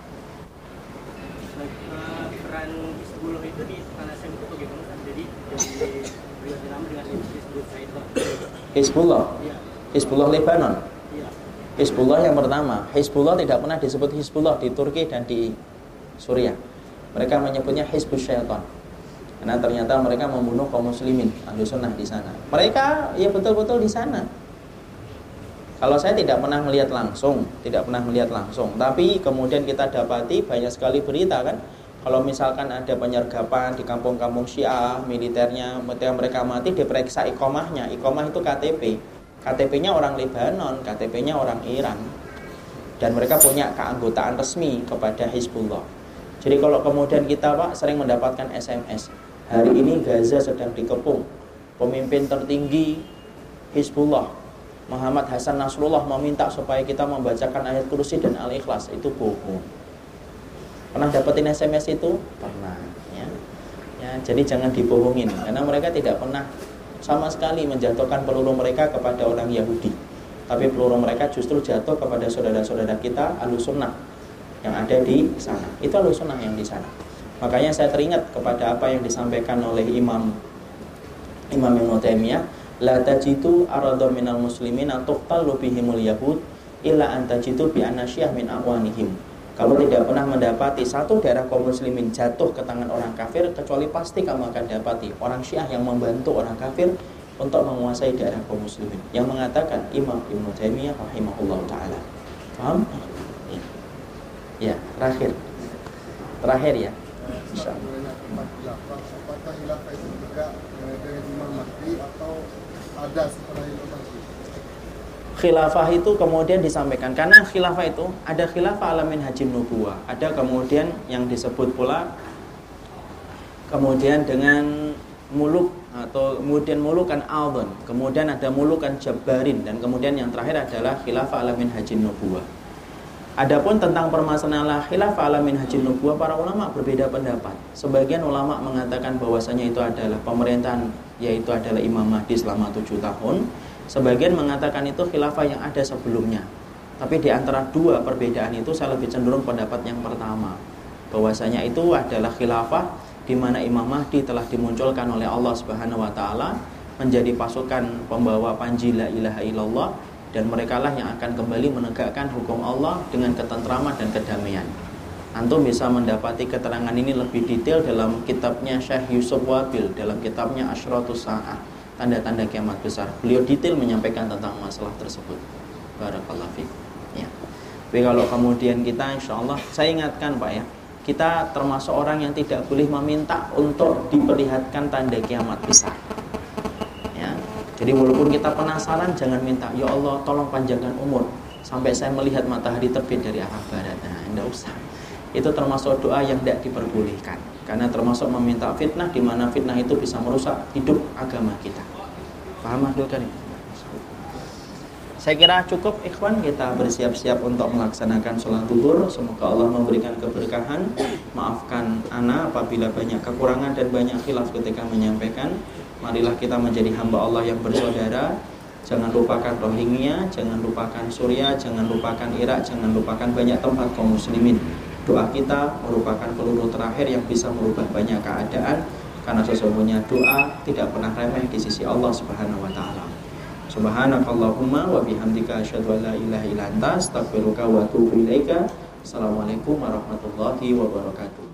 Peran Hizbullah itu di Palestina itu bagaimana? Jadi beliau nama dengan Hizbullah. Ya. Hizbullah Lebanon. Ya. Hizbullah yang pertama. Hizbullah tidak pernah disebut Hizbullah di Turki dan di Suriah. Mereka menyebutnya Hizbus Syaitan. Karena ternyata mereka membunuh kaum muslimin Ahlussunnah di sana. Mereka ya betul-betul di sana. Kalau saya tidak pernah melihat langsung, tapi kemudian kita dapati banyak sekali berita kan. Kalau misalkan ada penyergapan di kampung-kampung Syiah, militernya, mereka mati diperiksa iqomahnya. Iqomah itu KTP. KTP-nya orang Lebanon, KTP-nya orang Iran. Dan mereka punya keanggotaan resmi kepada Hizbullah. Jadi kalau kemudian kita Pak sering mendapatkan SMS, hari ini Gaza sedang dikepung, pemimpin tertinggi Hizbullah Muhammad Hasan Nasrullah meminta supaya kita membacakan ayat kursi dan Al-Ikhlas, itu bohong. Pernah dapetin SMS itu? Pernah ya, jadi jangan dibohongin, karena mereka tidak pernah sama sekali menjatuhkan peluru mereka kepada orang Yahudi, tapi peluru mereka justru jatuh kepada saudara-saudara kita Ahlussunnah yang ada di sana. Itu Ahlussunnah yang di sana. Makanya saya teringat kepada apa yang disampaikan oleh Imam Ibnu Taimiyah, la tajidu arada minal muslimin tuqtalu bihimul yahud illa an tajidu bi anasyah min awanihim. Kamu tidak pernah mendapati satu daerah kaum muslimin jatuh ke tangan orang kafir, kecuali pasti kamu akan dapati orang Syiah yang membantu orang kafir untuk menguasai daerah kaum muslimin. Yang mengatakan Imam Ibnu Taimiyah rahimahullah taala. Paham? Ya, terakhir ya. Insyaallah. Apakah khilafah itu juga dengan Imam Mahdi atau ada setelah Imam Mahdi? Khilafah itu kemudian disampaikan, karena khilafah itu ada khilafah alamin hajim nubuwah, ada kemudian yang disebut pula kemudian dengan muluk atau kemudian mulukan aldon, kemudian ada mulukan jabbarin, dan kemudian yang terakhir adalah khilafah alamin hajim nubuwah. Adapun tentang permasalahan khilafah alamin hajim nubuwah, para ulama berbeda pendapat. Sebagian ulama mengatakan bahwasanya itu adalah pemerintahan, yaitu adalah Imam Mahdi selama 7 tahun. Sebagian mengatakan itu khilafah yang ada sebelumnya. Tapi di antara dua perbedaan itu saya lebih cenderung pendapat yang pertama, bahwasanya itu adalah khilafah di mana Imam Mahdi telah dimunculkan oleh Allah Subhanahu wa taala menjadi pasukan pembawa panji la ilaha illallah, dan merekalah yang akan kembali menegakkan hukum Allah dengan ketentraman dan kedamaian. Antum bisa mendapati keterangan ini lebih detail dalam kitabnya Syekh Yusuf Wabil, dalam kitabnya Asyratus Sa'ah, tanda-tanda kiamat besar. Beliau detail menyampaikan tentang masalah tersebut. Barakallahu fiik. Ya. Tapi kalau kemudian kita, insya Allah, saya ingatkan Pak ya, kita termasuk orang yang tidak boleh meminta untuk diperlihatkan tanda kiamat besar. Ya. Jadi walaupun kita penasaran, jangan minta, ya Allah tolong panjangkan umur sampai saya melihat matahari terbit dari arah barat. Nah, tidak usah. Itu termasuk doa yang tidak diperbolehkan, karena termasuk meminta fitnah, di mana fitnah itu bisa merusak hidup agama kita. Paham Abdul Karim? Saya kira cukup ikhwan, kita bersiap-siap untuk melaksanakan sholat zuhur. Semoga Allah memberikan keberkahan. Maafkan ana apabila banyak kekurangan dan banyak khilaf ketika menyampaikan. Marilah kita menjadi hamba Allah yang bersaudara. Jangan lupakan Rohingya, jangan lupakan Suriah, jangan lupakan Irak, jangan lupakan banyak tempat kaum muslimin. Doa kita merupakan peluru terakhir yang bisa merubah banyak keadaan, karena sesungguhnya doa tidak pernah remeh di sisi Allah Subhanahu wa taala. Subhanakallahumma wa bihamdika asyhadu an la ilaha illa anta astaghfiruka wa atubu ilaika. Assalamualaikum warahmatullahi wabarakatuh.